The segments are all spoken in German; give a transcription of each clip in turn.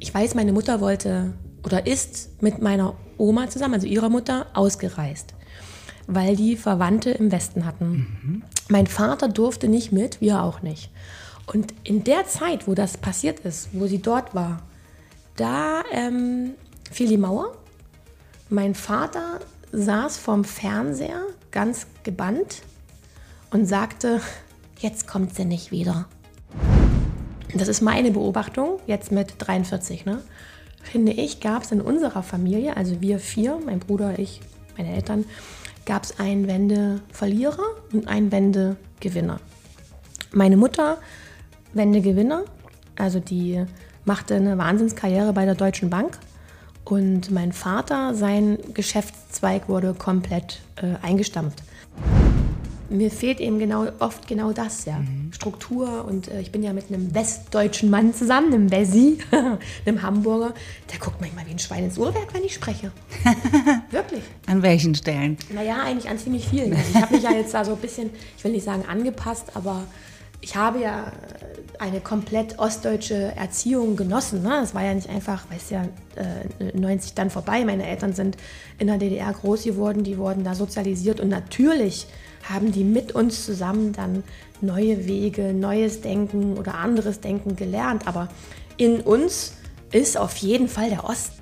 ich weiß, meine Mutter wollte oder ist mit meiner Oma zusammen, also ihrer Mutter, ausgereist, weil die Verwandte im Westen hatten. Mein Vater durfte nicht mit, wir auch nicht. Und in der Zeit, wo das passiert ist, wo sie dort war, da fiel die Mauer. Mein Vater saß vorm Fernseher, ganz gebannt, und sagte, jetzt kommt sie nicht wieder. Das ist meine Beobachtung, jetzt mit 43, ne? Finde ich, gab es in unserer Familie, also wir 4, mein Bruder, ich, meine Eltern, gab es einen Wende-Verlierer und einen Wende-Gewinner. Meine Mutter, Wende-Gewinner, also die machte eine Wahnsinnskarriere bei der Deutschen Bank. Und mein Vater, sein Geschäftszweig wurde komplett eingestampft. Mir fehlt eben oft genau das, ja. Struktur, und ich bin ja mit einem westdeutschen Mann zusammen, einem Wessi, einem Hamburger, der guckt manchmal wie ein Schwein ins Uhrwerk, wenn ich spreche. Wirklich. An welchen Stellen? Naja, eigentlich an ziemlich vielen. Also ich habe mich ja jetzt da so ein bisschen, ich will nicht sagen angepasst, aber ich habe ja eine komplett ostdeutsche Erziehung genossen. Ne? Das war ja nicht einfach, weil es ja 90 dann vorbei. Meine Eltern sind in der DDR groß geworden, die wurden da sozialisiert, und natürlich haben die mit uns zusammen dann neue Wege, neues Denken oder anderes Denken gelernt. Aber in uns ist auf jeden Fall der Osten.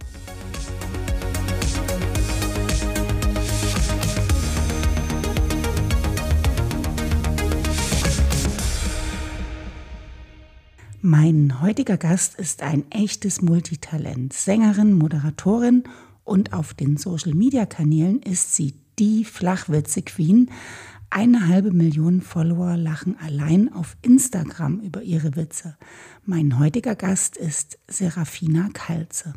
Mein heutiger Gast ist ein echtes Multitalent. Sängerin, Moderatorin, und auf den Social-Media-Kanälen ist sie die Flachwitze-Queen. 1,5 Millionen Follower lachen allein auf Instagram über ihre Witze. Mein heutiger Gast ist Serafina Kalze.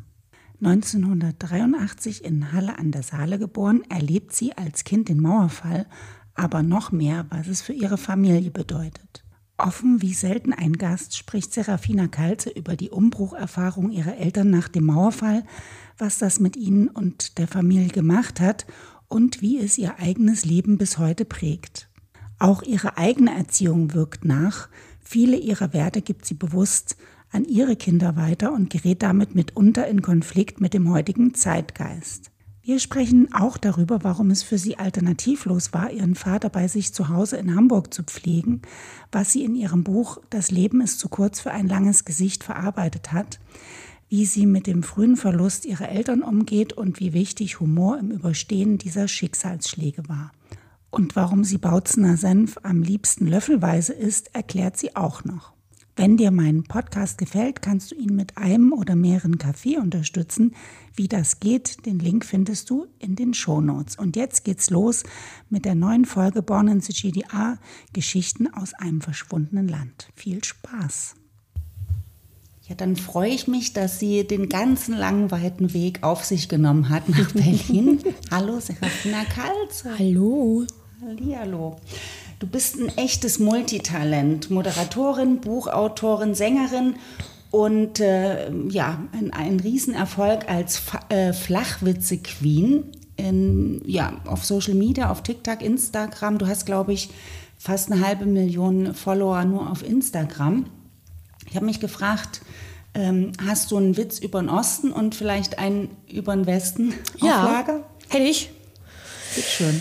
1983 in Halle an der Saale geboren, erlebt sie als Kind den Mauerfall, aber noch mehr, was es für ihre Familie bedeutet. Offen wie selten ein Gast spricht Serafina Kalze über die Umbrucherfahrung ihrer Eltern nach dem Mauerfall, was das mit ihnen und der Familie gemacht hat und wie es ihr eigenes Leben bis heute prägt. Auch ihre eigene Erziehung wirkt nach. Viele ihrer Werte gibt sie bewusst an ihre Kinder weiter und gerät damit mitunter in Konflikt mit dem heutigen Zeitgeist. Wir sprechen auch darüber, warum es für sie alternativlos war, ihren Vater bei sich zu Hause in Hamburg zu pflegen, was sie in ihrem Buch »Das Leben ist zu kurz für ein langes Gesicht« verarbeitet hat, wie sie mit dem frühen Verlust ihrer Eltern umgeht und wie wichtig Humor im Überstehen dieser Schicksalsschläge war. Und warum sie Bautzener Senf am liebsten löffelweise isst, erklärt sie auch noch. Wenn dir mein Podcast gefällt, kannst du ihn mit einem oder mehreren Kaffee unterstützen. Wie das geht, den Link findest du in den Shownotes. Und jetzt geht's los mit der neuen Folge Born in the GDR, Geschichten aus einem verschwundenen Land. Viel Spaß! Ja, dann freue ich mich, dass sie den ganzen langen, weiten Weg auf sich genommen hat nach Berlin. Hallo, Serafina Kalze. Hallo. Hallihallo. Du bist ein echtes Multitalent, Moderatorin, Buchautorin, Sängerin und ein Riesenerfolg als Flachwitze-Queen auf Social Media, auf TikTok, Instagram. Du hast, glaube ich, fast 1,5 Millionen Follower nur auf Instagram. Ich habe mich gefragt, hast du einen Witz über den Osten und vielleicht einen über den Westen auf Lager? Hätte ich. Bitteschön.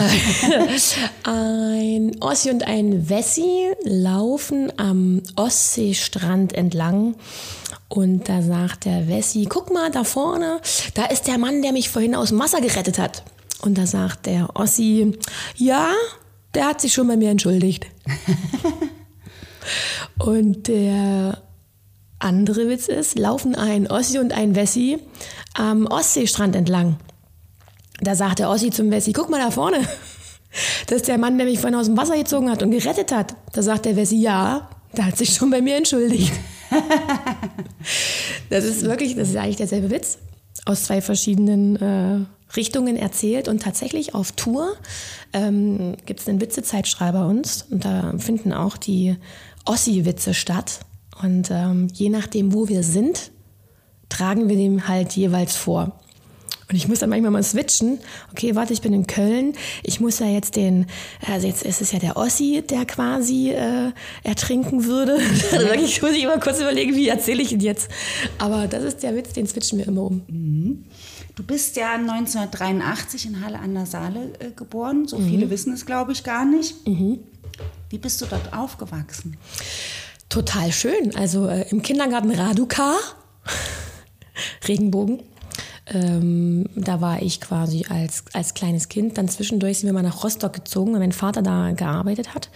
Ein Ossi und ein Wessi laufen am Ostseestrand entlang. Und da sagt der Wessi, guck mal, da vorne, da ist der Mann, der mich vorhin aus dem Wasser gerettet hat. Und da sagt der Ossi, ja, der hat sich schon bei mir entschuldigt. Und der andere Witz ist, laufen ein Ossi und ein Wessi am Ostseestrand entlang. Da sagt der Ossi zum Wessi, guck mal da vorne, das ist der Mann, der mich vorhin aus dem Wasser gezogen hat und gerettet hat. Da sagt der Wessi, ja, der hat sich schon bei mir entschuldigt. Das ist eigentlich derselbe Witz, aus 2 verschiedenen Richtungen erzählt. Und tatsächlich auf Tour gibt es einen Witzezeit bei uns und da finden auch die Ossi-Witze statt. Und je nachdem, wo wir sind, tragen wir dem halt jeweils vor. Und ich muss dann manchmal mal switchen. Okay, warte, ich bin in Köln. Ich muss ja jetzt jetzt ist es ja der Ossi, der quasi ertrinken würde. Also wirklich muss ich immer kurz überlegen, wie erzähle ich ihn jetzt. Aber das ist der Witz, den switchen wir immer um. Du bist ja 1983 in Halle an der Saale geboren. So viele wissen es, glaube ich, gar nicht. Wie bist du dort aufgewachsen? Total schön. Also im Kindergarten Raduca, Regenbogen. Da war ich quasi als kleines Kind. Dann zwischendurch sind wir mal nach Rostock gezogen, weil mein Vater da gearbeitet hat.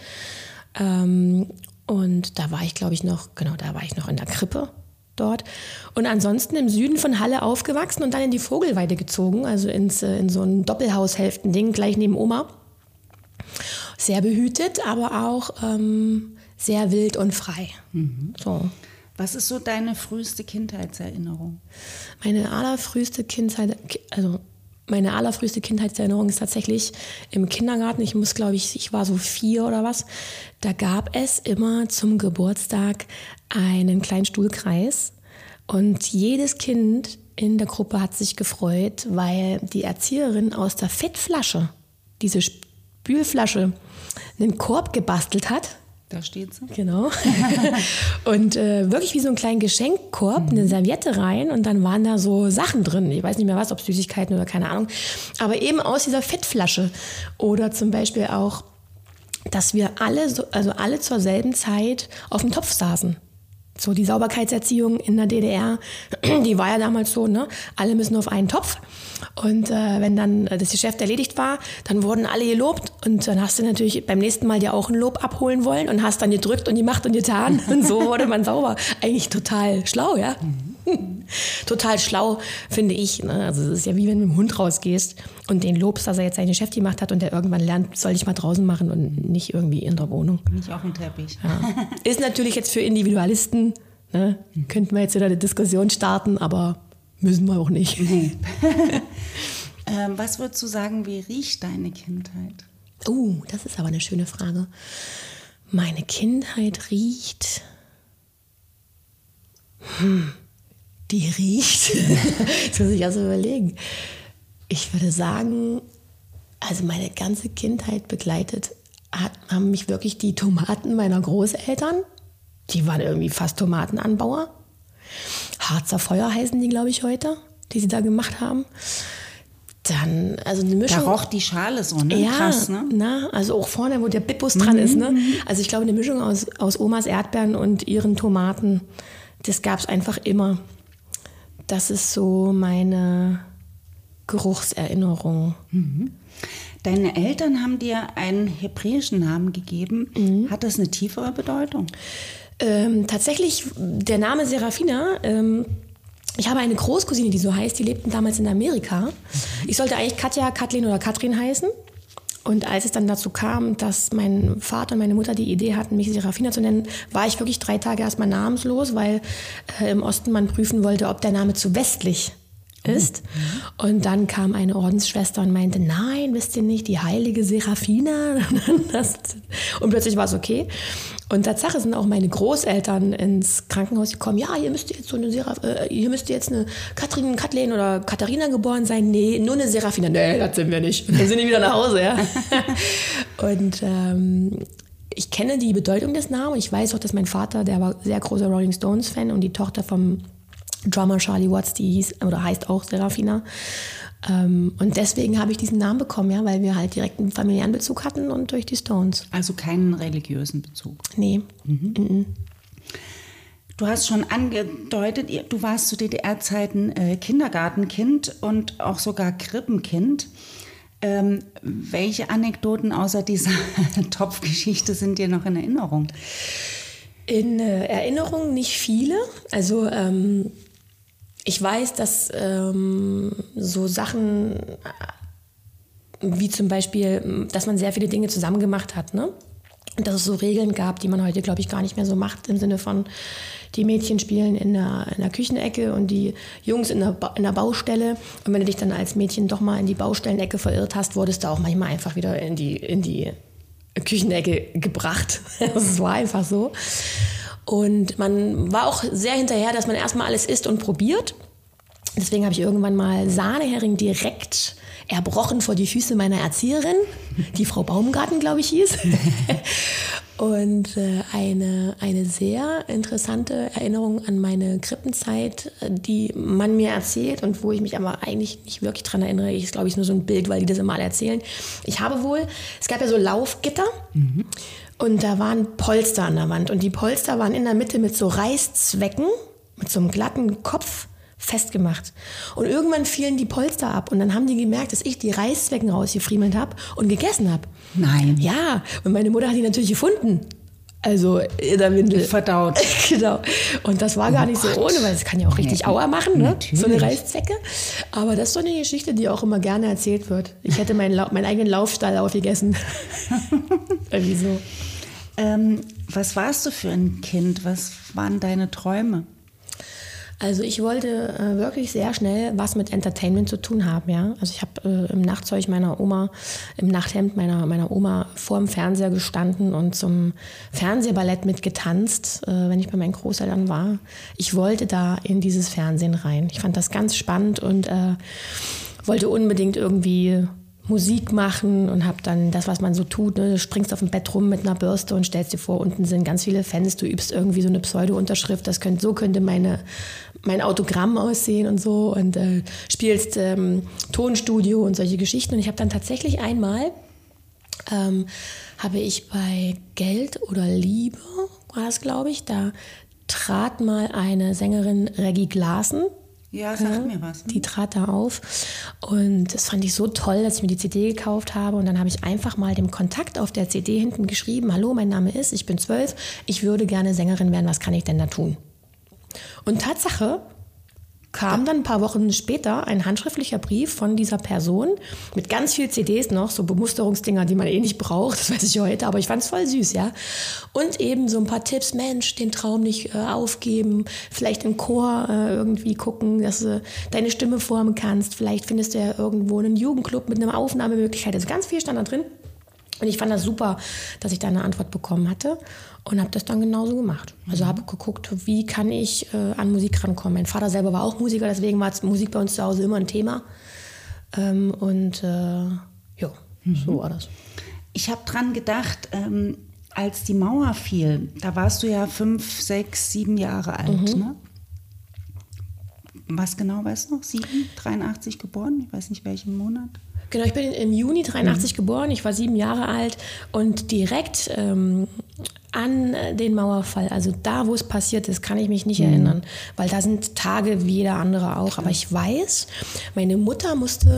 Und da war ich, glaube ich, noch in der Krippe dort. Und ansonsten im Süden von Halle aufgewachsen und dann in die Vogelweide gezogen, also in so ein Doppelhaushälften-Ding gleich neben Oma. Sehr behütet, aber auch sehr wild und frei. So. Was ist so deine früheste Kindheitserinnerung? Meine allerfrüheste Kindheitserinnerung ist tatsächlich im Kindergarten. Ich war so 4 oder was. Da gab es immer zum Geburtstag einen kleinen Stuhlkreis. Und jedes Kind in der Gruppe hat sich gefreut, weil die Erzieherin aus der Fettflasche, diese Spülflasche, einen Korb gebastelt hat. Da steht sie. Genau. Und wirklich wie so einen kleinen Geschenkkorb, eine Serviette rein und dann waren da so Sachen drin. Ich weiß nicht mehr was, ob Süßigkeiten oder keine Ahnung. Aber eben aus dieser Fettflasche. Oder zum Beispiel auch, dass wir alle zur selben Zeit auf dem Topf saßen. So die Sauberkeitserziehung in der DDR, die war ja damals so, ne? Alle müssen auf einen Topf. Und wenn dann das Geschäft erledigt war, dann wurden alle gelobt. Und dann hast du natürlich beim nächsten Mal dir auch ein Lob abholen wollen und hast dann gedrückt und gemacht und getan. Und so wurde man sauber. Eigentlich total schlau, ja? Total schlau, finde ich. Ne? Also es ist ja wie wenn du mit dem Hund rausgehst und den lobst, dass er jetzt sein Geschäft gemacht hat und der irgendwann lernt, soll ich mal draußen machen und nicht irgendwie in der Wohnung. Nicht auf dem Teppich. Ja. Ist natürlich jetzt für Individualisten, ne? Könnten wir jetzt wieder eine Diskussion starten, aber müssen wir auch nicht. Nee. Was würdest du sagen, wie riecht deine Kindheit? Das ist aber eine schöne Frage. Meine Kindheit riecht... Die riecht. Das muss ich also überlegen. Ich würde sagen, also meine ganze Kindheit begleitet haben mich wirklich die Tomaten meiner Großeltern. Die waren irgendwie fast Tomatenanbauer. Harzer Feuer heißen die, glaube ich, heute, die sie da gemacht haben. Dann, also eine Mischung. Da roch die Schale so, ne? Ja, krass, ne? Also auch vorne, wo der Bippus dran ist, ne? Also ich glaube, eine Mischung aus Omas Erdbeeren und ihren Tomaten, das gab es einfach immer. Das ist so meine Geruchserinnerung. Deine Eltern haben dir einen hebräischen Namen gegeben. Hat das eine tiefere Bedeutung? Tatsächlich, der Name Serafina, ich habe eine Großcousine, die so heißt, die lebten damals in Amerika. Ich sollte eigentlich Katja, Kathleen oder Katrin heißen. Und als es dann dazu kam, dass mein Vater und meine Mutter die Idee hatten, mich Serafina zu nennen, war ich wirklich 3 Tage erstmal namenslos, weil im Osten man prüfen wollte, ob der Name zu westlich ist. Und dann kam eine Ordensschwester und meinte, nein, wisst ihr nicht, die heilige Serafina? Und plötzlich war es okay. Und Tatsache sind auch meine Großeltern ins Krankenhaus gekommen. Ja, ihr müsst jetzt eine Katrin, Kathleen oder Katharina geboren sein. Nee, nur eine Serafina. Nee, das sind wir nicht. Und dann sind die wieder nach Hause, ja. Und ich kenne die Bedeutung des Namens. Ich weiß auch, dass mein Vater, der war sehr großer Rolling Stones-Fan und die Tochter vom Drummer Charlie Watts, die heißt auch Serafina. Und deswegen habe ich diesen Namen bekommen, ja, weil wir halt direkt einen familiären Bezug hatten und durch die Stones. Also keinen religiösen Bezug? Nee. Du hast schon angedeutet, du warst zu DDR-Zeiten Kindergartenkind und auch sogar Krippenkind. Welche Anekdoten außer dieser Topfgeschichte sind dir noch in Erinnerung? In Erinnerung nicht viele. Also ich weiß, dass so Sachen wie zum Beispiel, dass man sehr viele Dinge zusammen gemacht hat, ne? Und dass es so Regeln gab, die man heute, glaube ich, gar nicht mehr so macht, im Sinne von, die Mädchen spielen in der Küchenecke und die Jungs in der Baustelle. Und wenn du dich dann als Mädchen doch mal in die Baustellenecke verirrt hast, wurdest du auch manchmal einfach wieder in die Küchenecke gebracht. Das war einfach so. Und man war auch sehr hinterher, dass man erstmal alles isst und probiert. Deswegen habe ich irgendwann mal Sahnehering direkt erbrochen vor die Füße meiner Erzieherin, die Frau Baumgarten, glaube ich, hieß. Und eine sehr interessante Erinnerung an meine Krippenzeit, die man mir erzählt und wo ich mich aber eigentlich nicht wirklich dran erinnere. Ich glaube, ich nur so ein Bild, weil die das immer alle erzählen. Ich habe wohl, es gab ja so Laufgitter und da waren Polster an der Wand. Und die Polster waren in der Mitte mit so Reißzwecken, mit so einem glatten Kopf festgemacht. Und irgendwann fielen die Polster ab und dann haben die gemerkt, dass ich die Reißzwecken rausgefriemelt habe und gegessen habe. Nein. Ja, und meine Mutter hat die natürlich gefunden. Also in der Windel. Verdaut. Genau. Und das war gar nicht so ohne, weil es kann ja auch richtig Aua machen, ne? So eine Reißzwecke. Aber das ist so eine Geschichte, die auch immer gerne erzählt wird. Ich hätte meinen eigenen Laufstall aufgegessen. Irgendwie so. Was warst du für ein Kind? Was waren deine Träume? Also ich wollte wirklich sehr schnell was mit Entertainment zu tun haben, ja. Also ich habe im Nachtzeug meiner Oma, im Nachthemd meiner Oma vor dem Fernseher gestanden und zum Fernsehballett mitgetanzt, wenn ich bei meinen Großeltern war. Ich wollte da in dieses Fernsehen rein. Ich fand das ganz spannend und wollte unbedingt irgendwie Musik machen und habe dann das, was man so tut, ne? Du springst auf dem Bett rum mit einer Bürste und stellst dir vor, unten sind ganz viele Fans, du übst irgendwie so eine Pseudo-Unterschrift, so könnte mein Autogramm aussehen und so und spielst Tonstudio und solche Geschichten. Und ich habe dann tatsächlich einmal, habe ich bei Geld oder Liebe, war das glaube ich, da trat mal eine Sängerin, Reggie Glasen. Ja, sag mir was. Die trat da auf und das fand ich so toll, dass ich mir die CD gekauft habe und dann habe ich einfach mal dem Kontakt auf der CD hinten geschrieben, hallo, mein Name ist, ich bin 12, ich würde gerne Sängerin werden, was kann ich denn da tun? Und Tatsache kam dann ein paar Wochen später ein handschriftlicher Brief von dieser Person mit ganz viel CDs noch, so Bemusterungsdinger, die man eh nicht braucht, das weiß ich heute, aber ich fand es voll süß, ja. Und eben so ein paar Tipps, Mensch, den Traum nicht aufgeben, vielleicht im Chor irgendwie gucken, dass du deine Stimme formen kannst, vielleicht findest du ja irgendwo einen Jugendclub mit einer Aufnahmemöglichkeit, also ganz viel stand da drin. Und ich fand das super, dass ich da eine Antwort bekommen hatte und habe das dann genauso gemacht. Also habe geguckt, wie kann ich an Musik rankommen. Mein Vater selber war auch Musiker, deswegen war Musik bei uns zu Hause immer ein Thema. So war das. Ich habe dran gedacht, als die Mauer fiel, da warst du ja 5, 6, 7 Jahre alt, ne? Was genau weißt du noch? 83 geboren? Ich weiß nicht, welchen Monat. Genau, ich bin im Juni 83 geboren, ich war 7 Jahre alt und direkt an den Mauerfall, also da, wo es passiert ist, kann ich mich nicht erinnern, weil da sind Tage wie jeder andere auch. Aber ich weiß, meine Mutter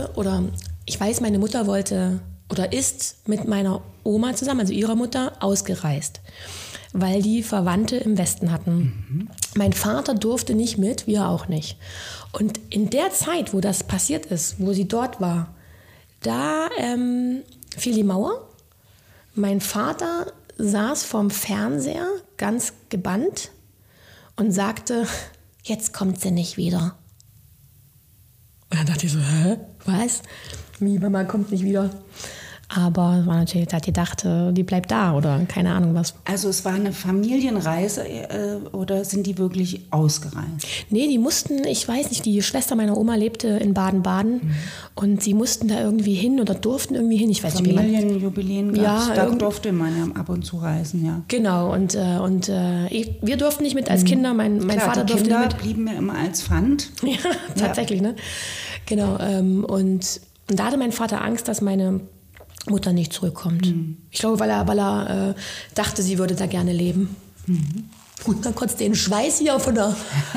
wollte oder ist mit meiner Oma zusammen, also ihrer Mutter, ausgereist, weil die Verwandte im Westen hatten. Mein Vater durfte nicht mit, wir auch nicht. Und in der Zeit, wo das passiert ist, wo sie dort war, da fiel die Mauer. Mein Vater saß vorm Fernseher, ganz gebannt, und sagte, jetzt kommt sie nicht wieder. Und dann dachte ich so, hä? Was? Wie, Mama kommt nicht wieder? Aber es war natürlich, da hat die gedacht, die bleibt da oder keine Ahnung was. Also es war eine Familienreise oder sind die wirklich ausgereist? Nee, die mussten, ich weiß nicht, die Schwester meiner Oma lebte in Baden-Baden und sie mussten da irgendwie hin oder durften irgendwie hin. Ich weiß nicht, wie man... Familienjubiläen gab's, ja, da durfte man ja ab und zu reisen, ja. Genau, und wir durften nicht mit als Kinder, mein Klar, Vater die durfte Kinder nicht mit. blieben ja immer als Pfand. Ja, tatsächlich, ne? Genau, und da hatte mein Vater Angst, dass meine Mutter nicht zurückkommt. Ich glaube, weil er dachte, sie würde da gerne leben. Und dann kotzt den Schweiß hier von der...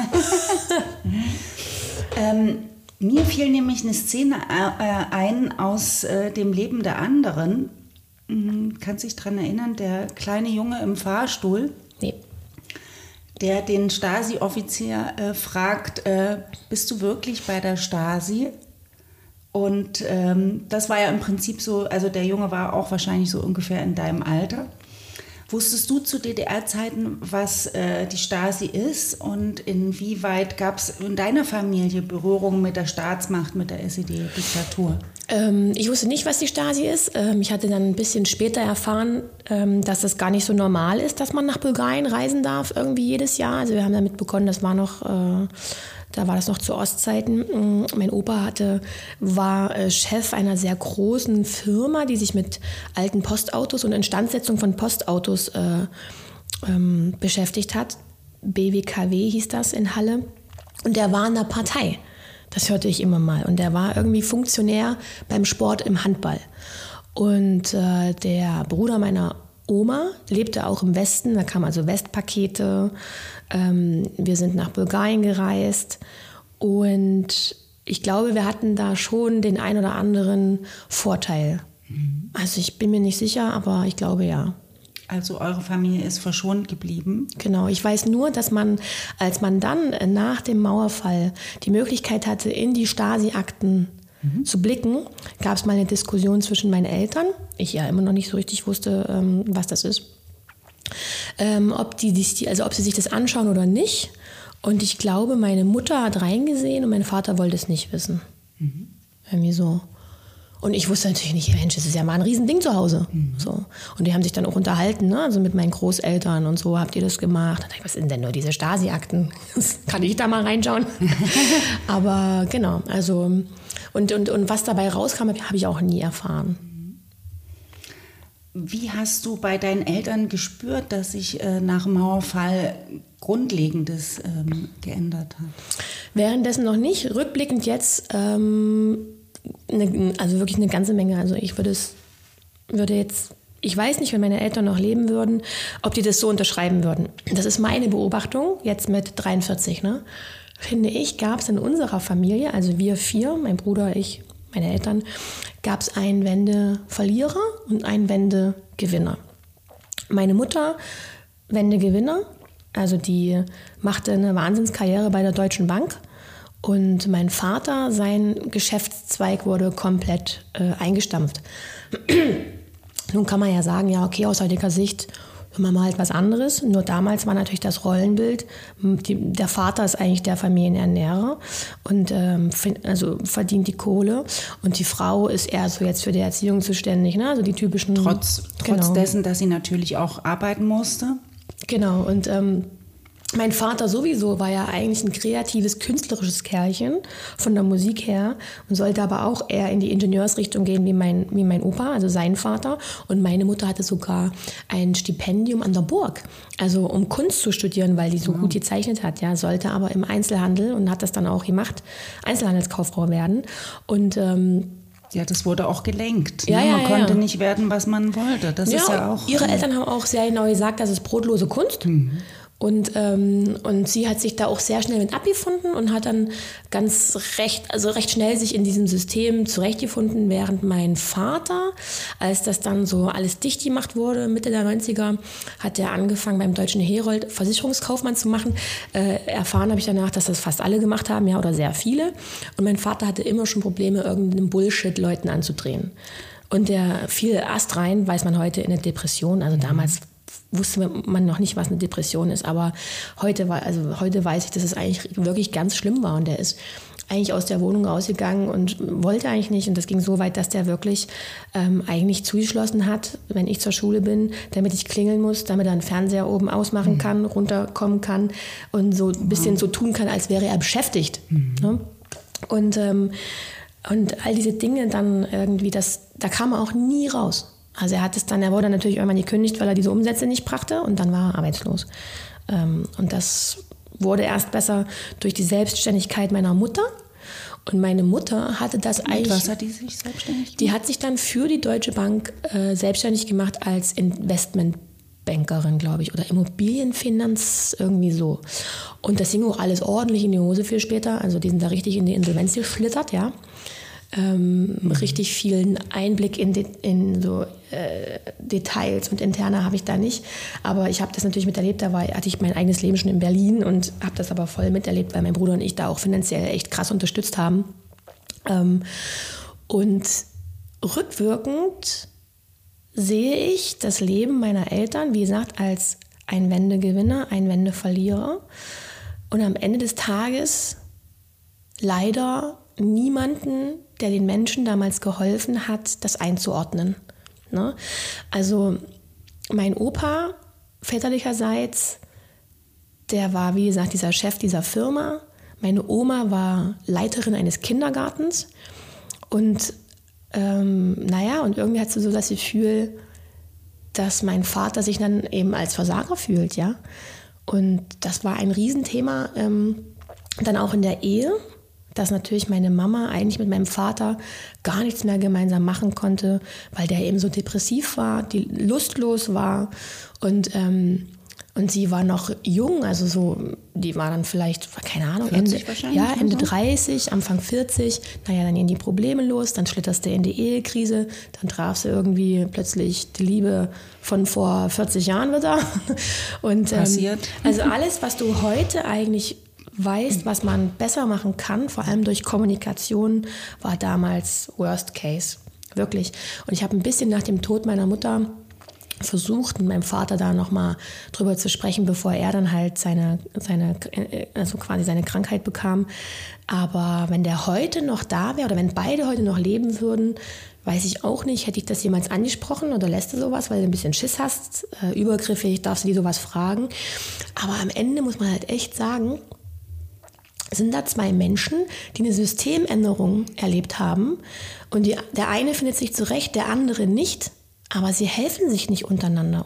Mir fiel nämlich eine Szene ein aus dem Leben der anderen. Kannst du dich daran erinnern, der kleine Junge im Fahrstuhl, Nee. der den Stasi-Offizier fragt, bist du wirklich bei der Stasi? Und das war ja im Prinzip so, also der Junge war auch wahrscheinlich so ungefähr in deinem Alter. Wusstest du zu DDR-Zeiten, was die Stasi ist und inwieweit gab es in deiner Familie Berührungen mit der Staatsmacht, mit der SED-Diktatur? Ich wusste nicht, was die Stasi ist. Ich hatte dann ein bisschen später erfahren, dass das gar nicht so normal ist, dass man nach Bulgarien reisen darf, irgendwie jedes Jahr. Also wir haben damit begonnen, da war das noch zu Ostzeiten. Mein Opa war Chef einer sehr großen Firma, die sich mit alten Postautos und Instandsetzung von Postautos beschäftigt hat. BWKW hieß das in Halle. Und der war in der Partei. Das hörte ich immer mal. Und der war irgendwie Funktionär beim Sport im Handball. Und der Bruder meiner Oma lebte auch im Westen. Da kamen also Westpakete. Wir sind nach Bulgarien gereist. Und ich glaube, wir hatten da schon den ein oder anderen Vorteil. Also ich bin mir nicht sicher, aber ich glaube ja. Also eure Familie ist verschont geblieben? Genau, ich weiß nur, dass man, als man dann nach dem Mauerfall die Möglichkeit hatte, in die Stasi-Akten zu blicken, gab es mal eine Diskussion zwischen meinen Eltern, ich ja immer noch nicht so richtig wusste, was das ist, ob sie sich das anschauen oder nicht. Und ich glaube, meine Mutter hat reingesehen und mein Vater wollte es nicht wissen. Irgendwie so. Und ich wusste natürlich nicht, Mensch, das ist ja mal ein Riesending zu Hause. So. Und die haben sich dann auch unterhalten, ne? Also mit meinen Großeltern und so, habt ihr das gemacht? Dann dachte ich, was sind denn nur diese Stasi-Akten? Kann ich da mal reinschauen? Aber genau, also und was dabei rauskam, habe ich auch nie erfahren. Wie hast du bei deinen Eltern gespürt, dass sich nach dem Mauerfall Grundlegendes geändert hat? Währenddessen noch nicht. Rückblickend jetzt also wirklich eine ganze Menge. Also ich weiß nicht, wenn meine Eltern noch leben würden, ob die das so unterschreiben würden. Das ist meine Beobachtung, jetzt mit 43, ne? Finde ich, gab es in unserer Familie, also wir 4, mein Bruder, ich, meine Eltern, gab es einen Wendeverlierer und einen Wendegewinner. Meine Mutter, Wendegewinner, also die machte eine Wahnsinnskarriere bei der Deutschen Bank. Und mein Vater, sein Geschäftszweig wurde komplett eingestampft. Nun kann man ja sagen, ja okay, aus heutiger Sicht machen wir mal halt was anderes. Nur damals war natürlich das Rollenbild, der Vater ist eigentlich der Familienernährer und verdient die Kohle. Und die Frau ist eher so jetzt für die Erziehung zuständig, ne? Also die typischen... Trotz dessen, dass sie natürlich auch arbeiten musste? Genau, und... mein Vater sowieso war ja eigentlich ein kreatives, künstlerisches Kerlchen von der Musik her und sollte aber auch eher in die Ingenieursrichtung gehen wie mein Opa, also sein Vater. Und meine Mutter hatte sogar ein Stipendium an der Burg, also um Kunst zu studieren, weil die so gut gezeichnet hat. Ja, sollte aber im Einzelhandel und hat das dann auch gemacht, Einzelhandelskauffrau werden. Und ja, das wurde auch gelenkt. Ja, man konnte nicht werden, was man wollte. Das ist ja auch. Ihre Eltern haben auch sehr genau gesagt, das ist brotlose Kunst. Und sie hat sich da auch sehr schnell mit abgefunden und hat dann recht schnell sich in diesem System zurechtgefunden, während mein Vater, als das dann so alles dicht gemacht wurde, Mitte der 90er, hat er angefangen beim Deutschen Herold Versicherungskaufmann zu machen. Erfahren habe ich danach, dass das fast alle gemacht haben, ja, oder sehr viele. Und mein Vater hatte immer schon Probleme, irgendeinen Bullshit Leuten anzudrehen. Und der fiel astrein, weiß man heute, in eine Depression. Also damals wusste man noch nicht, was eine Depression ist, aber heute weiß ich, dass es eigentlich wirklich ganz schlimm war und der ist eigentlich aus der Wohnung rausgegangen und wollte eigentlich nicht und das ging so weit, dass der wirklich eigentlich zugeschlossen hat, wenn ich zur Schule bin, damit ich klingeln muss, damit er einen Fernseher oben ausmachen kann, runterkommen kann und so ein bisschen so tun kann, als wäre er beschäftigt. Ne? Und all diese Dinge dann irgendwie, da kam er auch nie raus. Also er wurde natürlich irgendwann gekündigt, weil er diese Umsätze nicht brachte und dann war er arbeitslos. Und das wurde erst besser durch die Selbstständigkeit meiner Mutter. Und meine Mutter hatte das eigentlich... Was hat die sich selbstständig gemacht? Die hat sich dann für die Deutsche Bank selbstständig gemacht als Investmentbankerin, glaube ich, oder Immobilienfinanz, irgendwie so. Und das ging auch alles ordentlich in die Hose viel später. Also die sind da richtig in die Insolvenz geschlittert, ja. Richtig vielen Einblick in so Details und Interne habe ich da nicht. Aber ich habe das natürlich miterlebt. Hatte ich mein eigenes Leben schon in Berlin und habe das aber voll miterlebt, weil mein Bruder und ich da auch finanziell echt krass unterstützt haben. Und rückwirkend sehe ich das Leben meiner Eltern, wie gesagt, als ein Wendegewinner, ein Wendeverlierer. Und am Ende des Tages leider niemanden, der den Menschen damals geholfen hat, das einzuordnen. Ne? Also mein Opa väterlicherseits, der war, wie gesagt, dieser Chef dieser Firma. Meine Oma war Leiterin eines Kindergartens. Und und irgendwie hat sie so das Gefühl, dass mein Vater sich dann eben als Versager fühlt, ja. Und das war ein Riesenthema, dann auch in der Ehe, dass natürlich meine Mama eigentlich mit meinem Vater gar nichts mehr gemeinsam machen konnte, weil der eben so depressiv war, die lustlos war und sie war noch jung, also so, die war dann vielleicht, keine Ahnung, 40 wahrscheinlich. Ja, Ende 30, Anfang 40. Naja, dann gehen die Probleme los, dann schlitterst du in die Ehekrise, dann trafst du irgendwie plötzlich die Liebe von vor 40 Jahren wieder. Und, passiert. Also alles, was du heute eigentlich weißt, was man besser machen kann, vor allem durch Kommunikation, war damals Worst Case. Wirklich. Und ich habe ein bisschen nach dem Tod meiner Mutter versucht, mit meinem Vater da nochmal drüber zu sprechen, bevor er dann halt seine Krankheit bekam. Aber wenn der heute noch da wäre oder wenn beide heute noch leben würden, weiß ich auch nicht, hätte ich das jemals angesprochen oder lässt du sowas, weil du ein bisschen Schiss hast, übergriffig, darfst du die sowas fragen. Aber am Ende muss man halt echt sagen, sind da zwei Menschen, die eine Systemänderung erlebt haben und der eine findet sich zurecht, der andere nicht. Aber sie helfen sich nicht untereinander.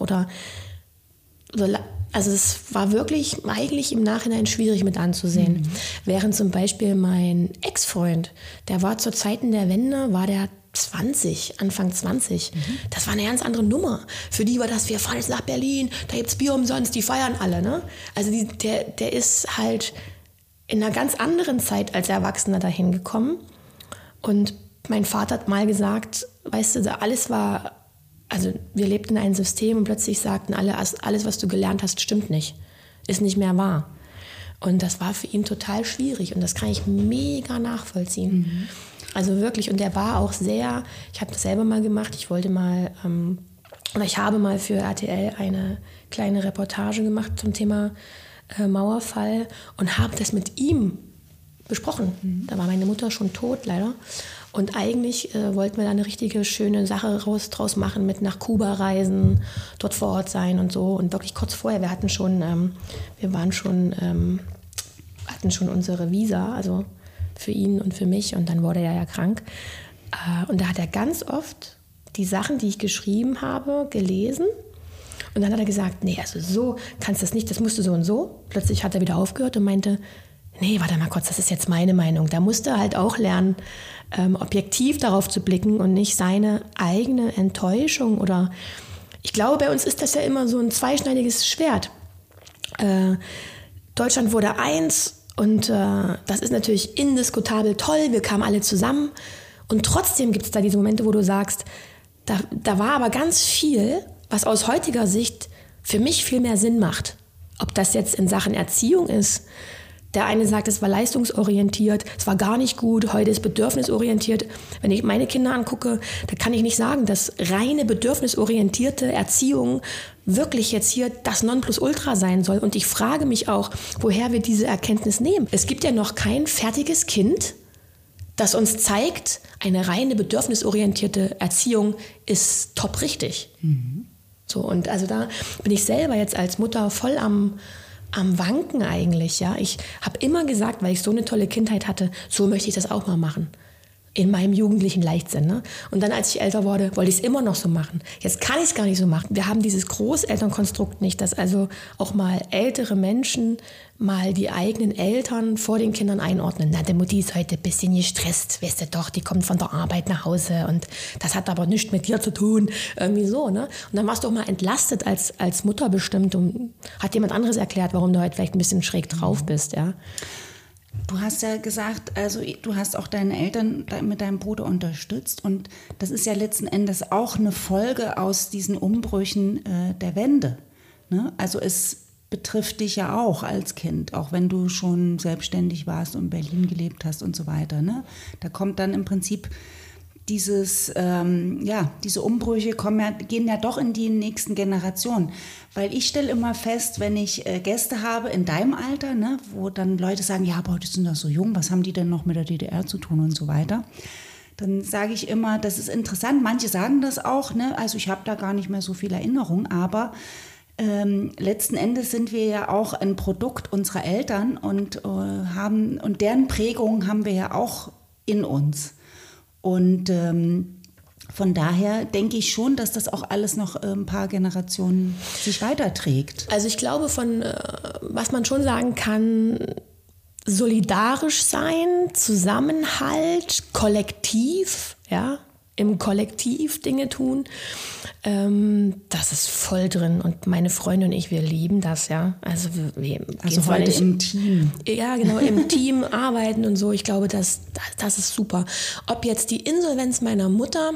Also es war wirklich eigentlich im Nachhinein schwierig mit anzusehen. Während zum Beispiel mein Ex-Freund, der war zu Zeiten der Wende, war der 20, Anfang 20. Das war eine ganz andere Nummer. Für die war das, wir fahren jetzt nach Berlin, da gibt's Bier umsonst, die feiern alle. Ne? Also der ist halt in einer ganz anderen Zeit als Erwachsener dahin gekommen. Und mein Vater hat mal gesagt, weißt du, alles war... Also wir lebten in einem System und plötzlich sagten alle, alles, was du gelernt hast, stimmt nicht, ist nicht mehr wahr. Und das war für ihn total schwierig und das kann ich mega nachvollziehen. Also wirklich, und er war auch sehr, ich habe das selber mal gemacht, ich habe mal für RTL eine kleine Reportage gemacht zum Thema Mauerfall und habe das mit ihm besprochen. Da war meine Mutter schon tot, leider. Und eigentlich wollten wir da eine richtige schöne Sache draus machen mit nach Kuba reisen, dort vor Ort sein und so. Und wirklich kurz vorher, wir hatten schon unsere Visa, also für ihn und für mich. Und dann wurde er ja krank. Und da hat er ganz oft die Sachen, die ich geschrieben habe, gelesen. Und dann hat er gesagt, nee, also so kannst du das nicht, das musst du so und so. Plötzlich hat er wieder aufgehört und meinte, nee, warte mal kurz, das ist jetzt meine Meinung. Da musste er halt auch lernen, objektiv darauf zu blicken und nicht seine eigene Enttäuschung oder... Ich glaube, bei uns ist das ja immer so ein zweischneidiges Schwert. Deutschland wurde eins und das ist natürlich indiskutabel toll, wir kamen alle zusammen. Und trotzdem gibt es da diese Momente, wo du sagst, da war aber ganz viel, was aus heutiger Sicht für mich viel mehr Sinn macht. Ob das jetzt in Sachen Erziehung ist. Der eine sagt, es war leistungsorientiert, es war gar nicht gut, heute ist bedürfnisorientiert. Wenn ich meine Kinder angucke, da kann ich nicht sagen, dass reine bedürfnisorientierte Erziehung wirklich jetzt hier das Nonplusultra sein soll. Und ich frage mich auch, woher wir diese Erkenntnis nehmen. Es gibt ja noch kein fertiges Kind, das uns zeigt, eine reine bedürfnisorientierte Erziehung ist top richtig. So, und also da bin ich selber jetzt als Mutter voll am Wanken eigentlich, ja. Ich habe immer gesagt, weil ich so eine tolle Kindheit hatte, so möchte ich das auch mal machen. In meinem jugendlichen Leichtsinn. Ne? Und dann, als ich älter wurde, wollte ich es immer noch so machen. Jetzt kann ich es gar nicht so machen. Wir haben dieses Großelternkonstrukt nicht, dass also auch mal ältere Menschen mal die eigenen Eltern vor den Kindern einordnen. Na, die Mutti ist heute ein bisschen gestresst, weißt du doch, die kommt von der Arbeit nach Hause und das hat aber nichts mit dir zu tun. Irgendwie so, ne? Und dann warst du auch mal entlastet als Mutter bestimmt und hat jemand anderes erklärt, warum du heute vielleicht ein bisschen schräg drauf bist, ja. Du hast ja gesagt, also du hast auch deine Eltern mit deinem Bruder unterstützt und das ist ja letzten Endes auch eine Folge aus diesen Umbrüchen der Wende. Ne? Also es betrifft dich ja auch als Kind, auch wenn du schon selbstständig warst und in Berlin gelebt hast und so weiter. Ne? Da kommt dann im Prinzip diese Umbrüche gehen ja doch in die nächsten Generationen. Weil ich stelle immer fest, wenn ich Gäste habe in deinem Alter, ne, wo dann Leute sagen, ja, aber die sind doch so jung, was haben die denn noch mit der DDR zu tun und so weiter. Dann sage ich immer, das ist interessant, manche sagen das auch, ne, also ich habe da gar nicht mehr so viel Erinnerung, aber letzten Endes sind wir ja auch ein Produkt unserer Eltern und deren Prägung haben wir ja auch in uns. Und von daher denke ich schon, dass das auch alles noch ein paar Generationen sich weiterträgt. Also ich glaube, was man schon sagen kann, solidarisch sein, Zusammenhalt, kollektiv, ja, im Kollektiv Dinge tun, das ist voll drin. Und meine Freundin und ich, wir lieben das, ja. Also wir also heute im Team. Ja, genau, im Team arbeiten und so. Ich glaube, das ist super. Ob jetzt die Insolvenz meiner Mutter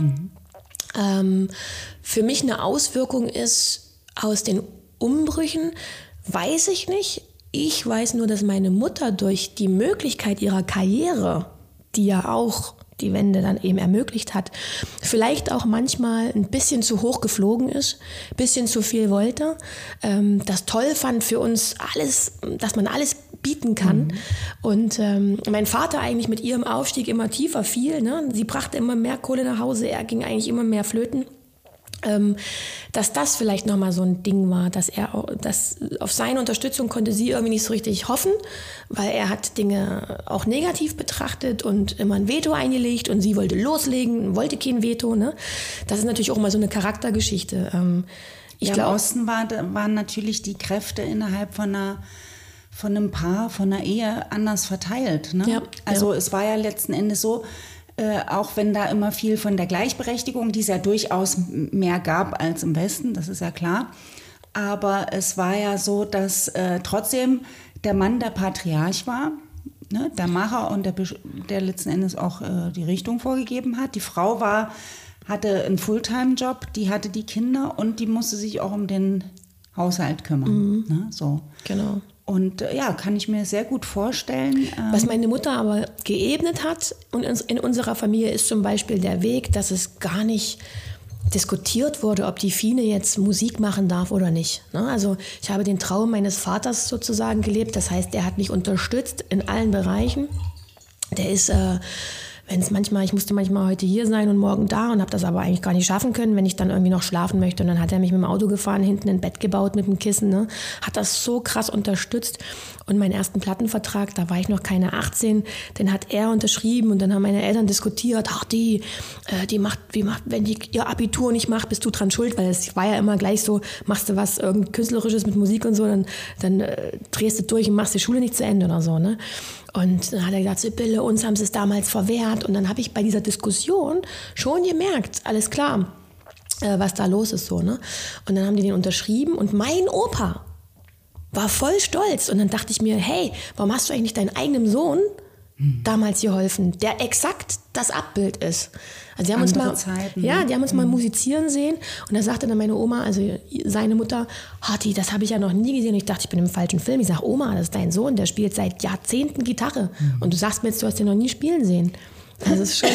für mich eine Auswirkung ist aus den Umbrüchen, weiß ich nicht. Ich weiß nur, dass meine Mutter durch die Möglichkeit ihrer Karriere, die ja auch die Wende dann eben ermöglicht hat, vielleicht auch manchmal ein bisschen zu hoch geflogen ist, ein bisschen zu viel wollte, das toll fand für uns alles, dass man alles bieten kann. Und mein Vater eigentlich mit ihrem Aufstieg immer tiefer fiel, ne? Sie brachte immer mehr Kohle nach Hause, er ging eigentlich immer mehr flöten. Dass das vielleicht nochmal so ein Ding war, dass auf seine Unterstützung konnte sie irgendwie nicht so richtig hoffen, weil er hat Dinge auch negativ betrachtet und immer ein Veto eingelegt und sie wollte loslegen, wollte kein Veto. Ne? Das ist natürlich auch immer so eine Charaktergeschichte. Im Osten waren natürlich die Kräfte innerhalb von einem Paar, von einer Ehe anders verteilt. Ne? Ja, also es war ja letzten Endes so, auch wenn da immer viel von der Gleichberechtigung, die es ja durchaus mehr gab als im Westen, das ist ja klar. Aber es war ja so, dass trotzdem der Mann der Patriarch war, ne, der Macher und der letzten Endes auch die Richtung vorgegeben hat. Die Frau hatte einen Fulltime-Job, die hatte die Kinder und die musste sich auch um den Haushalt kümmern. Ne, so. Genau. Und kann ich mir sehr gut vorstellen. Was meine Mutter aber geebnet hat und in unserer Familie ist zum Beispiel der Weg, dass es gar nicht diskutiert wurde, ob die Fine jetzt Musik machen darf oder nicht. Ne? Also ich habe den Traum meines Vaters sozusagen gelebt. Das heißt, er hat mich unterstützt in allen Bereichen. Der ist... ich musste manchmal heute hier sein und morgen da und habe das aber eigentlich gar nicht schaffen können, wenn ich dann irgendwie noch schlafen möchte. Und dann hat er mich mit dem Auto gefahren, hinten ein Bett gebaut mit dem Kissen, ne? Hat das so krass unterstützt. Und meinen ersten Plattenvertrag, da war ich noch keine 18, den hat er unterschrieben und dann haben meine Eltern diskutiert, wenn die ihr Abitur nicht macht, bist du dran schuld, weil es war ja immer gleich so, machst du was irgend Künstlerisches mit Musik und so, dann drehst du durch und machst die Schule nicht zu Ende oder so, ne? Und dann hat er gesagt, Sibylle, uns haben sie es damals verwehrt. Und dann habe ich bei dieser Diskussion schon gemerkt, alles klar, was da los ist so, ne? Und dann haben die den unterschrieben und mein Opa war voll stolz. Und dann dachte ich mir, hey, warum hast du eigentlich deinen eigenen Sohn damals geholfen, der exakt das Abbild ist? Also die haben uns mal, Zeiten. Ja, die haben uns mal musizieren sehen und da sagte dann meine Oma, also seine Mutter, Hatti, das habe ich ja noch nie gesehen. Und ich dachte, ich bin im falschen Film. Ich sage, Oma, das ist dein Sohn, der spielt seit Jahrzehnten Gitarre. Und du sagst mir jetzt, du hast den noch nie spielen sehen. Das ist schon,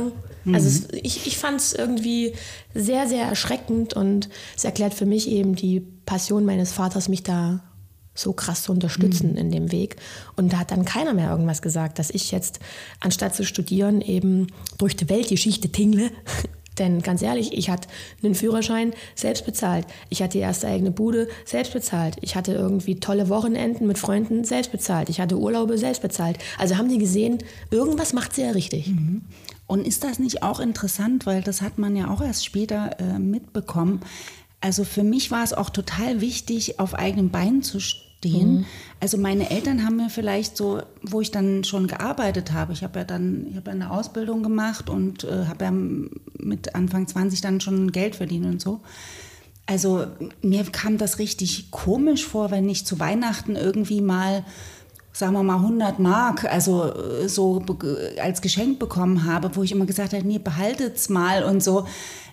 ich fand es irgendwie sehr, sehr erschreckend und es erklärt für mich eben die Passion meines Vaters, mich da so krass zu unterstützen in dem Weg. Und da hat dann keiner mehr irgendwas gesagt, dass ich jetzt, anstatt zu studieren, eben durch die Weltgeschichte tingle. Denn ganz ehrlich, ich hatte einen Führerschein selbst bezahlt. Ich hatte die erste eigene Bude selbst bezahlt. Ich hatte irgendwie tolle Wochenenden mit Freunden selbst bezahlt. Ich hatte Urlaube selbst bezahlt. Also haben die gesehen, irgendwas macht sie ja richtig. Und ist das nicht auch interessant, weil das hat man ja auch erst später mitbekommen. Also für mich war es auch total wichtig, auf eigenen Beinen zu stehen. Also meine Eltern haben mir vielleicht so, wo ich dann schon gearbeitet habe, ich habe ja eine Ausbildung gemacht und habe ja mit Anfang 20 dann schon Geld verdient und so. Also mir kam das richtig komisch vor, wenn ich zu Weihnachten irgendwie mal, sagen wir mal 100 Mark, also so als Geschenk bekommen habe, wo ich immer gesagt habe, nee, behaltet's mal und so.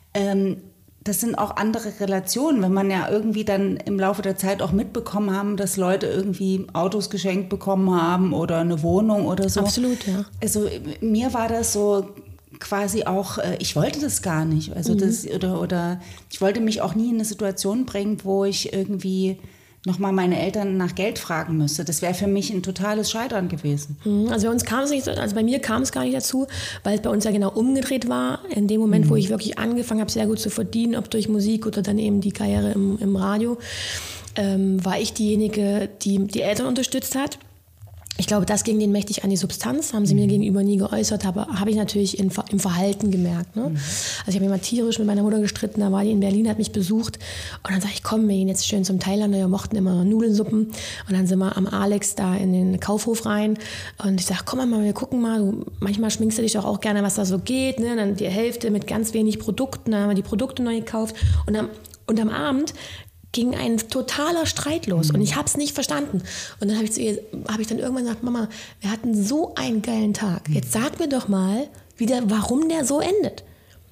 Das sind auch andere Relationen, wenn man ja irgendwie dann im Laufe der Zeit auch mitbekommen haben, dass Leute irgendwie Autos geschenkt bekommen haben oder eine Wohnung oder so. Absolut, ja. Also mir war das so quasi auch, ich wollte das gar nicht. Also das, oder ich wollte mich auch nie in eine Situation bringen, wo ich irgendwie nochmal meine Eltern nach Geld fragen müsste. Das wäre für mich ein totales Scheitern gewesen. Also bei uns kam es nicht, also bei mir kam es gar nicht dazu, weil es bei uns ja genau umgedreht war. In dem Moment, wo ich wirklich angefangen habe, sehr gut zu verdienen, ob durch Musik oder dann eben die Karriere im Radio, war ich diejenige, die die Eltern unterstützt hat. Ich glaube, das ging denen mächtig an die Substanz, haben sie mir gegenüber nie geäußert, aber habe ich natürlich im Verhalten gemerkt. Ne? Also ich habe immer tierisch mit meiner Mutter gestritten, da war die in Berlin, hat mich besucht und dann sage ich, komm, wir gehen jetzt schön zum Thailander, wir mochten immer Nudelsuppen und dann sind wir am Alex da in den Kaufhof rein und ich sage, komm mal, wir gucken mal, manchmal schminkst du dich doch auch gerne, was da so geht, ne? Dann die Hälfte mit ganz wenig Produkten, dann haben wir die Produkte neu gekauft und am Abend ging ein totaler Streit los und ich habe es nicht verstanden. Und dann habe ich dann irgendwann gesagt, Mama, wir hatten so einen geilen Tag. Jetzt sag mir doch mal, warum der so endet.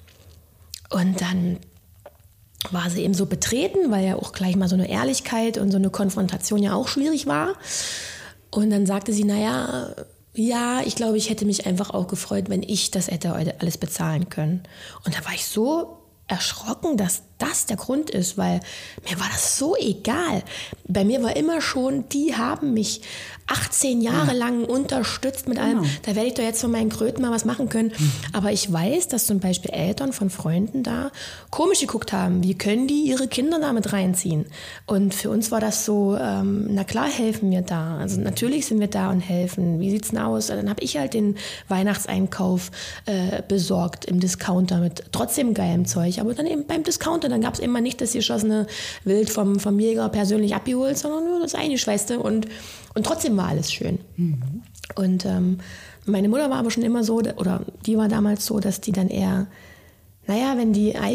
Und dann war sie eben so betreten, weil ja auch gleich mal so eine Ehrlichkeit und so eine Konfrontation ja auch schwierig war. Und dann sagte sie, naja, ja, ich glaube, ich hätte mich einfach auch gefreut, wenn ich das hätte alles bezahlen können. Und da war ich so erschrocken, dass das der Grund ist, weil mir war das so egal. Bei mir war immer schon, die haben mich 18 Jahre lang unterstützt mit allem. Da werde ich doch jetzt von meinen Kröten mal was machen können. Aber ich weiß, dass zum Beispiel Eltern von Freunden da komisch geguckt haben. Wie können die ihre Kinder da mit reinziehen? Und für uns war das so, na klar helfen wir da. Also natürlich sind wir da und helfen. Wie sieht's denn aus? Dann habe ich halt den Weihnachtseinkauf besorgt im Discounter mit trotzdem geilem Zeug. Aber dann eben beim Discounter, dann gab es immer nicht das geschossene Wild vom Jäger persönlich abgeholt, sondern nur das Eingeschweißte und trotzdem war alles schön. Und meine Mutter war aber schon immer so, oder die war damals so, dass die dann eher, naja, wenn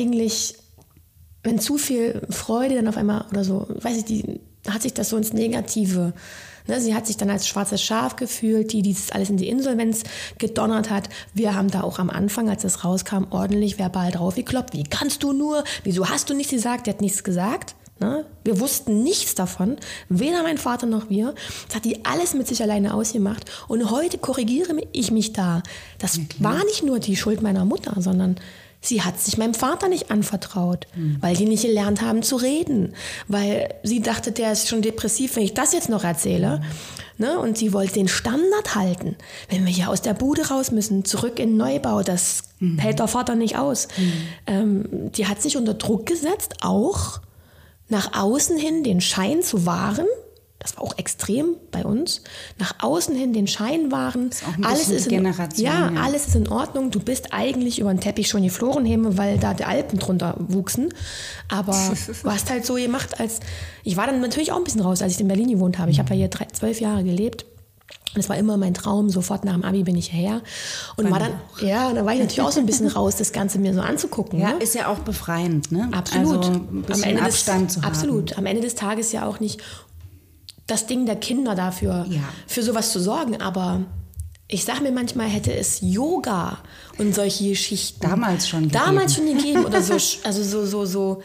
zu viel Freude dann auf einmal oder so, weiß ich, die hat sich das so ins Negative, ne, sie hat sich dann als schwarzes Schaf gefühlt, die dieses alles in die Insolvenz gedonnert hat. Wir haben da auch am Anfang, als das rauskam, ordentlich verbal drauf gekloppt. Wie kannst du nur? Wieso hast du nichts gesagt? Der hat nichts gesagt. Ne? Wir wussten nichts davon, weder mein Vater noch wir. Das hat die alles mit sich alleine ausgemacht. Und heute korrigiere ich mich da. Das war nicht nur die Schuld meiner Mutter, sondern sie hat sich meinem Vater nicht anvertraut, weil die nicht gelernt haben zu reden. Weil sie dachte, der ist schon depressiv, wenn ich das jetzt noch erzähle. Ne? Und sie wollte den Standard halten. Wenn wir hier aus der Bude raus müssen, zurück in Neubau, das hält der Vater nicht aus. Die hat sich unter Druck gesetzt, auch nach außen hin den Schein zu wahren. Das war auch extrem bei uns. Nach außen hin den Schein wahren. Das ist auch ein alles ist Generation. Alles ist in Ordnung. Du bist eigentlich über den Teppich schon geflogen, weil da die Alpen drunter wuchsen. Aber du hast halt so gemacht, ich war dann natürlich auch ein bisschen raus, als ich in Berlin gewohnt habe. Ich habe ja hier 12 Jahre gelebt. Und es war immer mein Traum, sofort nach dem Abi bin ich hierher. Und da war ich natürlich auch so ein bisschen raus, das Ganze mir so anzugucken. Ja, ne? Ist ja auch befreiend, ne? Absolut. Also ein bisschen Abstand zu haben. Absolut. Am Ende des Tages ja auch nicht das Ding der Kinder dafür, für sowas zu sorgen. Aber ich sage mir manchmal, hätte es Yoga und solche Geschichten damals schon gegeben. Oder so, also so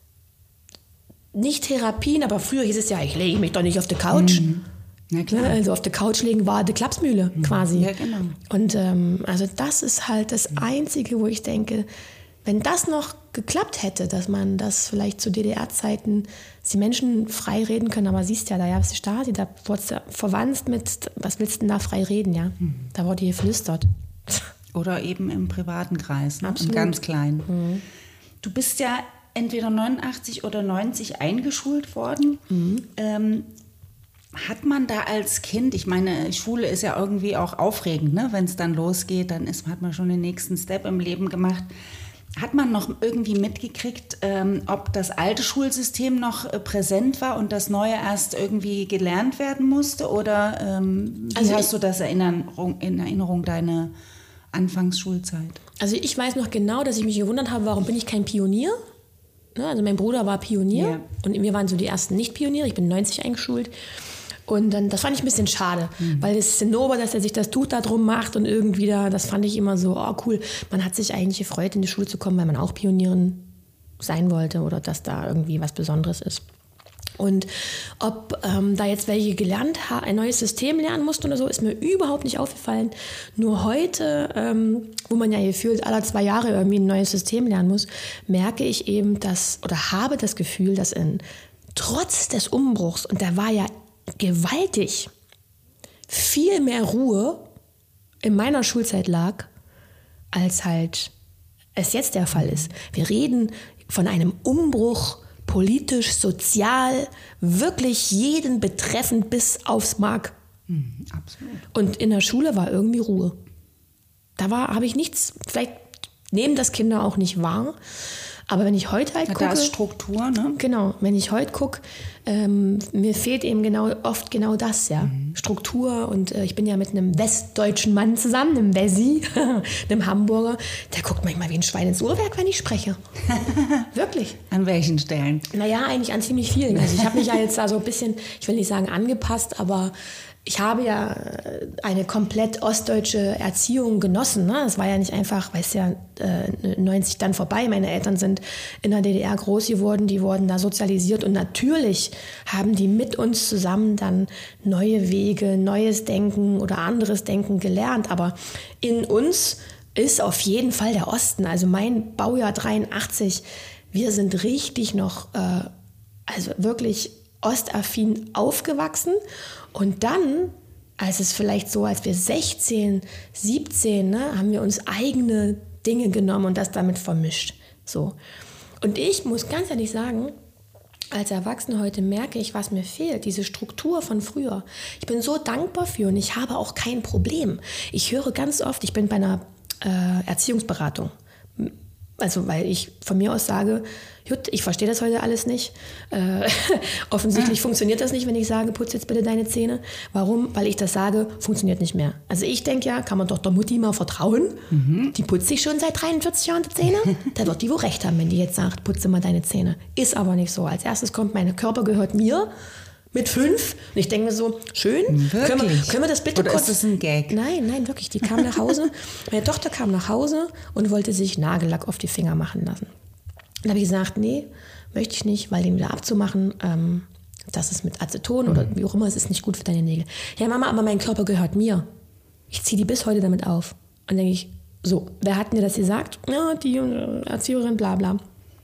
nicht Therapien, aber früher hieß es ja, ich lege mich doch nicht auf die Couch. Na klar. Also auf der Couch legen war die Klapsmühle quasi. Ja, genau. Und also das ist halt das Einzige, wo ich denke, wenn das noch geklappt hätte, dass man das vielleicht zu DDR-Zeiten, dass die Menschen frei reden können, aber siehst ja, da gab es die Stasi, da wurde es verwandt mit, was willst du denn da frei reden, ja? Da wurde hier geflüstert. Oder eben im privaten Kreis, ne? Absolut. Im ganz kleinen. Du bist ja entweder 89 oder 90 eingeschult worden. Hat man da als Kind, ich meine, Schule ist ja irgendwie auch aufregend, ne? Wenn es dann losgeht, dann hat man schon den nächsten Step im Leben gemacht. Hat man noch irgendwie mitgekriegt, ob das alte Schulsystem noch präsent war und das neue erst irgendwie gelernt werden musste? Oder wie hast du das in Erinnerung, deine Anfangsschulzeit? Also ich weiß noch genau, dass ich mich gewundert habe, warum bin ich kein Pionier? Ne? Also mein Bruder war Pionier und wir waren so die ersten Nicht-Pioniere. Ich bin 90 eingeschult. Und dann, das fand ich ein bisschen schade, weil das Zinnober, dass er sich das Tuch da drum macht und irgendwie da, das fand ich immer so, oh cool. Man hat sich eigentlich gefreut, in die Schule zu kommen, weil man auch Pionierin sein wollte oder dass da irgendwie was Besonderes ist. Und ob da jetzt welche gelernt haben, ein neues System lernen mussten oder so, ist mir überhaupt nicht aufgefallen. Nur heute, wo man ja gefühlt alle 2 Jahre irgendwie ein neues System lernen muss, merke ich eben, habe das Gefühl, dass trotz des Umbruchs, und der war ja gewaltig, viel mehr Ruhe in meiner Schulzeit lag, als halt es jetzt der Fall ist. Wir reden von einem Umbruch, politisch, sozial, wirklich jeden betreffend bis aufs Mark. Absolut. Und in der Schule war irgendwie Ruhe. Habe ich nichts, vielleicht nehmen das Kinder auch nicht wahr, aber wenn ich heute halt gucke... Da ist Struktur, ne? Genau, wenn ich heute gucke, mir fehlt eben oft genau das, ja. Struktur, und ich bin ja mit einem westdeutschen Mann zusammen, einem Wessi, einem Hamburger, der guckt manchmal wie ein Schwein ins Uhrwerk, wenn ich spreche. Wirklich. An welchen Stellen? Naja, eigentlich an ziemlich vielen. Also ich habe mich ja jetzt da so ein bisschen, ich will nicht sagen angepasst, aber ich habe ja eine komplett ostdeutsche Erziehung genossen. Ne? Es war ja nicht einfach, weil es ja 90 dann vorbei. Meine Eltern sind in der DDR groß geworden, die wurden da sozialisiert, und natürlich haben die mit uns zusammen dann neue Wege, neues Denken oder anderes Denken gelernt. Aber in uns ist auf jeden Fall der Osten, also mein Baujahr 83, wir sind richtig noch, also wirklich ostaffin aufgewachsen. Und dann, als wir 16, 17, ne, haben wir uns eigene Dinge genommen und das damit vermischt. So. Und ich muss ganz ehrlich sagen, als Erwachsene heute merke ich, was mir fehlt, diese Struktur von früher. Ich bin so dankbar für, und ich habe auch kein Problem. Ich höre ganz oft, ich bin bei einer Erziehungsberatung. Also weil ich von mir aus sage, gut, ich verstehe das heute alles nicht. Offensichtlich funktioniert das nicht, wenn ich sage, putz jetzt bitte deine Zähne. Warum? Weil ich das sage, funktioniert nicht mehr. Also ich denke ja, kann man doch der Mutti mal vertrauen. Die putzt sich schon seit 43 Jahren die Zähne. Da wird die wohl recht haben, wenn die jetzt sagt, putze mal deine Zähne. Ist aber nicht so. Als erstes kommt, mein Körper gehört mir. Mit 5. Und ich denke mir so, schön, können wir das bitte Oder kurz... ist das ein Gag? Nein, wirklich. Die kam nach Hause. Meine Tochter kam nach Hause und wollte sich Nagellack auf die Finger machen lassen. Dann habe ich gesagt, nee, möchte ich nicht, weil den wieder abzumachen, das ist mit Aceton oder wie auch immer, es ist nicht gut für deine Nägel. Ja, Mama, aber mein Körper gehört mir. Ich ziehe die bis heute damit auf. Und denke ich, so, wer hat mir das gesagt? Ja, die Erzieherin, bla bla.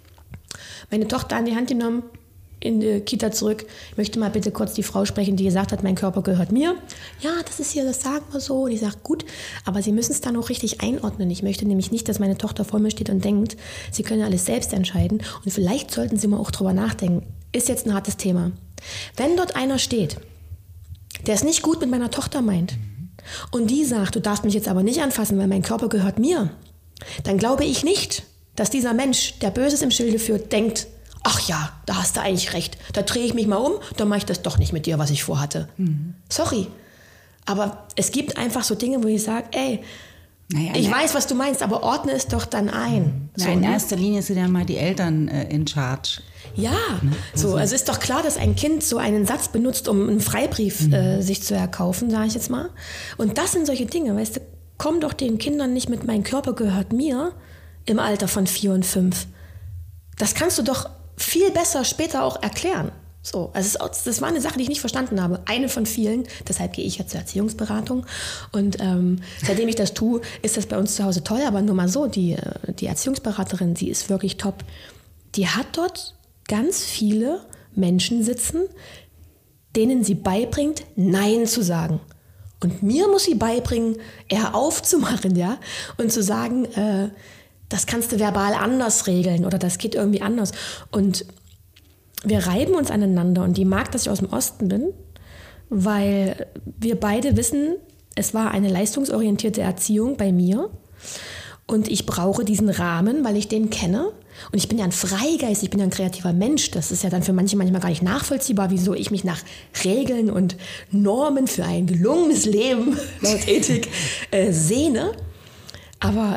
Meine Tochter an die Hand genommen, in die Kita zurück. Ich möchte mal bitte kurz die Frau sprechen, die gesagt hat, mein Körper gehört mir. Ja, das ist hier, das sagen wir so. Und ich sage, gut, aber Sie müssen es dann auch richtig einordnen. Ich möchte nämlich nicht, dass meine Tochter vor mir steht und denkt, sie können alles selbst entscheiden. Und vielleicht sollten Sie mal auch drüber nachdenken. Ist jetzt ein hartes Thema. Wenn dort einer steht, der es nicht gut mit meiner Tochter meint, und die sagt, du darfst mich jetzt aber nicht anfassen, weil mein Körper gehört mir, dann glaube ich nicht, dass dieser Mensch, der Böses im Schilde führt, denkt, ach ja, da hast du eigentlich recht. Da drehe ich mich mal um, dann mache ich das doch nicht mit dir, was ich vorhatte. Sorry. Aber es gibt einfach so Dinge, wo ich sage, ey, ich weiß, was du meinst, aber ordne es doch dann ein. So, in erster Linie sind ja mal die Eltern in charge. Ja, so, also ist doch klar, dass ein Kind so einen Satz benutzt, um einen Freibrief sich zu erkaufen, sage ich jetzt mal. Und das sind solche Dinge, weißt du, komm doch den Kindern nicht mit mein Körper gehört mir im Alter von 4 und 5. Das kannst du doch viel besser später auch erklären. So, also das war eine Sache, die ich nicht verstanden habe. Eine von vielen, deshalb gehe ich ja zur Erziehungsberatung. Und seitdem ich das tue, ist das bei uns zu Hause toll. Aber nur mal so, die Erziehungsberaterin, sie ist wirklich top. Die hat dort ganz viele Menschen sitzen, denen sie beibringt, Nein zu sagen. Und mir muss sie beibringen, eher aufzumachen, ja, und zu sagen, das kannst du verbal anders regeln oder das geht irgendwie anders. Und wir reiben uns aneinander, und die mag, dass ich aus dem Osten bin, weil wir beide wissen, es war eine leistungsorientierte Erziehung bei mir und ich brauche diesen Rahmen, weil ich den kenne. Und ich bin ja ein Freigeist, ich bin ja ein kreativer Mensch. Das ist ja dann für manche manchmal gar nicht nachvollziehbar, wieso ich mich nach Regeln und Normen für ein gelungenes Leben laut Ethik sehne. Aber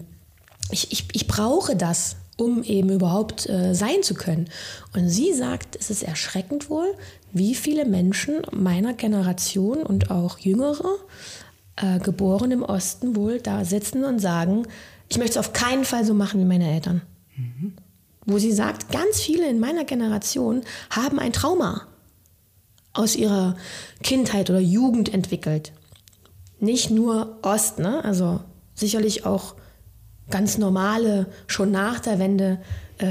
ich brauche das, um eben überhaupt sein zu können. Und sie sagt, es ist erschreckend wohl, wie viele Menschen meiner Generation und auch jüngere, geboren im Osten, wohl da sitzen und sagen, ich möchte es auf keinen Fall so machen wie meine Eltern. wo sie sagt, ganz viele in meiner Generation haben ein Trauma aus ihrer Kindheit oder Jugend entwickelt. Nicht nur Ost, ne? Also sicherlich auch ganz normale, schon nach der Wende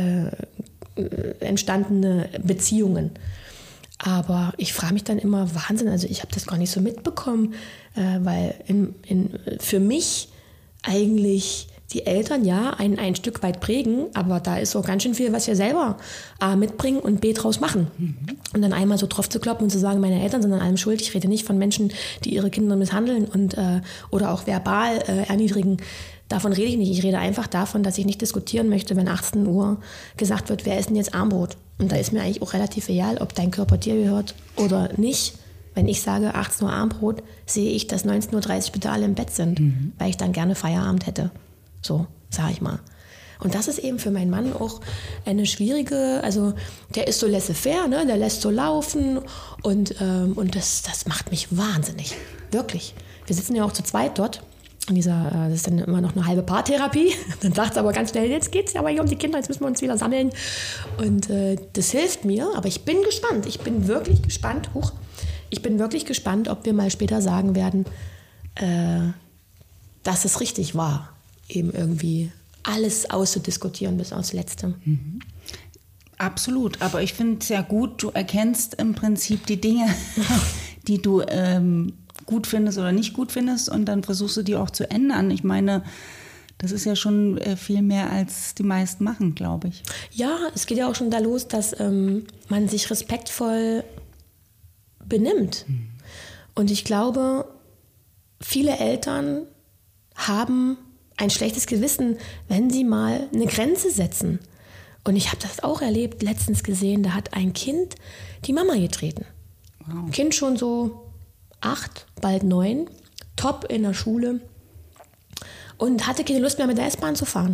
entstandene Beziehungen. Aber ich frage mich dann immer, Wahnsinn, also ich habe das gar nicht so mitbekommen, weil für mich eigentlich die Eltern ja ein Stück weit prägen, aber da ist auch ganz schön viel, was wir selber A mitbringen und B draus machen. Und dann einmal so drauf zu kloppen und zu sagen, meine Eltern sind an allem schuld. Ich rede nicht von Menschen, die ihre Kinder misshandeln und oder auch verbal erniedrigen. Davon rede ich nicht. Ich rede einfach davon, dass ich nicht diskutieren möchte, wenn 18 Uhr gesagt wird, wer isst denn jetzt Armbrot? Und da ist mir eigentlich auch relativ egal, ob dein Körper dir gehört oder nicht. Wenn ich sage 18 Uhr Armbrot, sehe ich, dass 19.30 Uhr bitte alle im Bett sind, weil ich dann gerne Feierabend hätte. So, sag ich mal. Und das ist eben für meinen Mann auch eine schwierige, also der ist so laissez-faire, ne? Der lässt so laufen und das macht mich wahnsinnig, wirklich. Wir sitzen ja auch zu zweit dort. Das ist dann immer noch eine halbe Paartherapie. Dann sagt es aber ganz schnell, jetzt geht es ja aber hier um die Kinder, jetzt müssen wir uns wieder sammeln. Und das hilft mir, aber ich bin gespannt. Ich bin wirklich gespannt, ob wir mal später sagen werden, dass es richtig war, eben irgendwie alles auszudiskutieren bis aufs Letzte. Mhm. Absolut, aber ich finde es ja gut, du erkennst im Prinzip die Dinge, die du gut findest oder nicht gut findest und dann versuchst du die auch zu ändern. Ich meine, das ist ja schon viel mehr, als die meisten machen, glaube ich. Ja, es geht ja auch schon da los, dass man sich respektvoll benimmt. Und ich glaube, viele Eltern haben ein schlechtes Gewissen, wenn sie mal eine Grenze setzen. Und ich habe das auch erlebt, letztens gesehen, da hat ein Kind die Mama getreten. Wow. Kind schon so 8, bald 9, top in der Schule und hatte keine Lust mehr mit der S-Bahn zu fahren.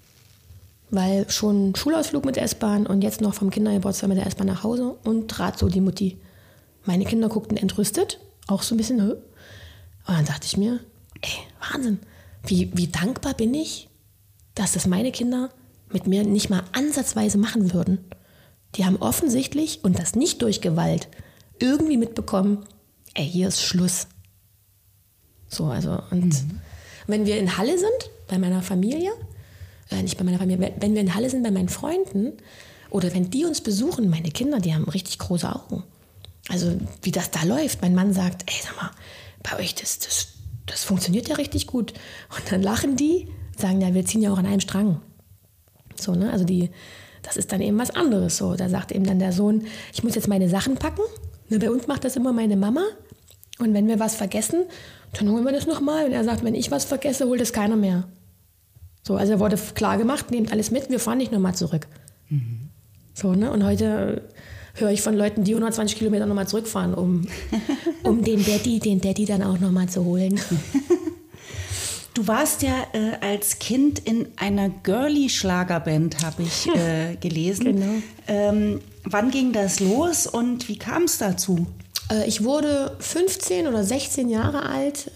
Weil schon Schulausflug mit der S-Bahn und jetzt noch vom Kindergeburtstag mit der S-Bahn nach Hause und trat so die Mutti. Meine Kinder guckten entrüstet, auch so ein bisschen, und dann dachte ich mir, ey, Wahnsinn, wie dankbar bin ich, dass das meine Kinder mit mir nicht mal ansatzweise machen würden. Die haben offensichtlich, und das nicht durch Gewalt, irgendwie mitbekommen, ey, hier ist Schluss. So, also, und wenn wir in Halle sind, bei meiner Familie, nicht bei meiner Familie, wenn wir in Halle sind bei meinen Freunden oder wenn die uns besuchen, meine Kinder, die haben richtig große Augen. Also, wie das da läuft. Mein Mann sagt, ey, sag mal, bei euch, das funktioniert ja richtig gut. Und dann lachen die, sagen, ja, wir ziehen ja auch an einem Strang. So, ne, also das ist dann eben was anderes. So, da sagt eben dann der Sohn, ich muss jetzt meine Sachen packen. Ne, bei uns macht das immer meine Mama. Und wenn wir was vergessen, dann holen wir das nochmal. Und er sagt, wenn ich was vergesse, holt es keiner mehr. So, also er wurde klar gemacht, nehmt alles mit, wir fahren nicht nochmal zurück. So, ne? Und heute höre ich von Leuten, die 120 Kilometer nochmal zurückfahren, um den Daddy dann auch nochmal zu holen. Du warst ja als Kind in einer Girly-Schlagerband, habe ich gelesen. Genau. Wann ging das los und wie kam es dazu? Ich wurde 15 oder 16 Jahre alt,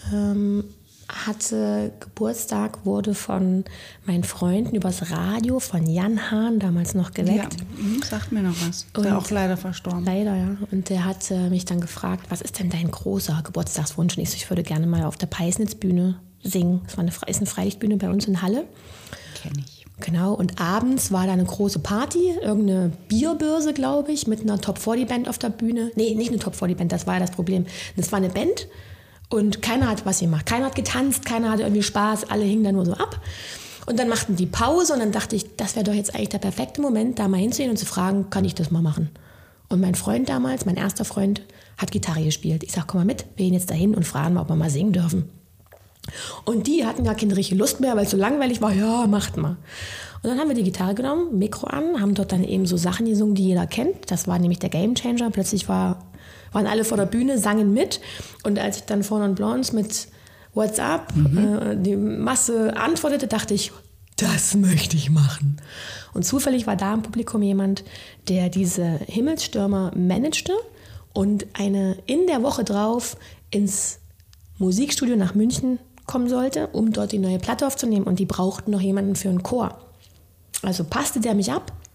hatte Geburtstag, wurde von meinen Freunden übers Radio von Jan Hahn damals noch geweckt. Ja, sagt mir noch was. Ist ja auch leider verstorben. Leider, ja. Und der hat mich dann gefragt, was ist denn dein großer Geburtstagswunsch? Und ich würde gerne mal auf der Peisnitz-Bühne singen. Das ist eine Freilichtbühne bei uns in Halle. Kenn ich. Genau, und abends war da eine große Party, irgendeine Bierbörse, glaube ich, mit einer Top-40-Band auf der Bühne. Nee, nicht eine Top-40-Band, das war ja das Problem. Das war eine Band und keiner hat was gemacht. Keiner hat getanzt, keiner hatte irgendwie Spaß, alle hingen da nur so ab. Und dann machten die Pause und dann dachte ich, das wäre doch jetzt eigentlich der perfekte Moment, da mal hinzugehen und zu fragen, kann ich das mal machen? Und mein Freund damals, mein erster Freund, hat Gitarre gespielt. Ich sag, komm mal mit, wir gehen jetzt dahin und fragen mal, ob wir mal singen dürfen. Und die hatten ja keine richtige Lust mehr, weil es so langweilig war. Ja, macht mal. Und dann haben wir die Gitarre genommen, Mikro an, haben dort dann eben so Sachen gesungen, die jeder kennt. Das war nämlich der Gamechanger. Plötzlich waren alle vor der Bühne, sangen mit. Und als ich dann vorne und Blondes mit What's Up die Masse antwortete, dachte ich, das möchte ich machen. Und zufällig war da im Publikum jemand, der diese Himmelsstürmer managte und in der Woche drauf ins Musikstudio nach München kommen sollte, um dort die neue Platte aufzunehmen. Und die brauchten noch jemanden für einen Chor. Also passte der mich ab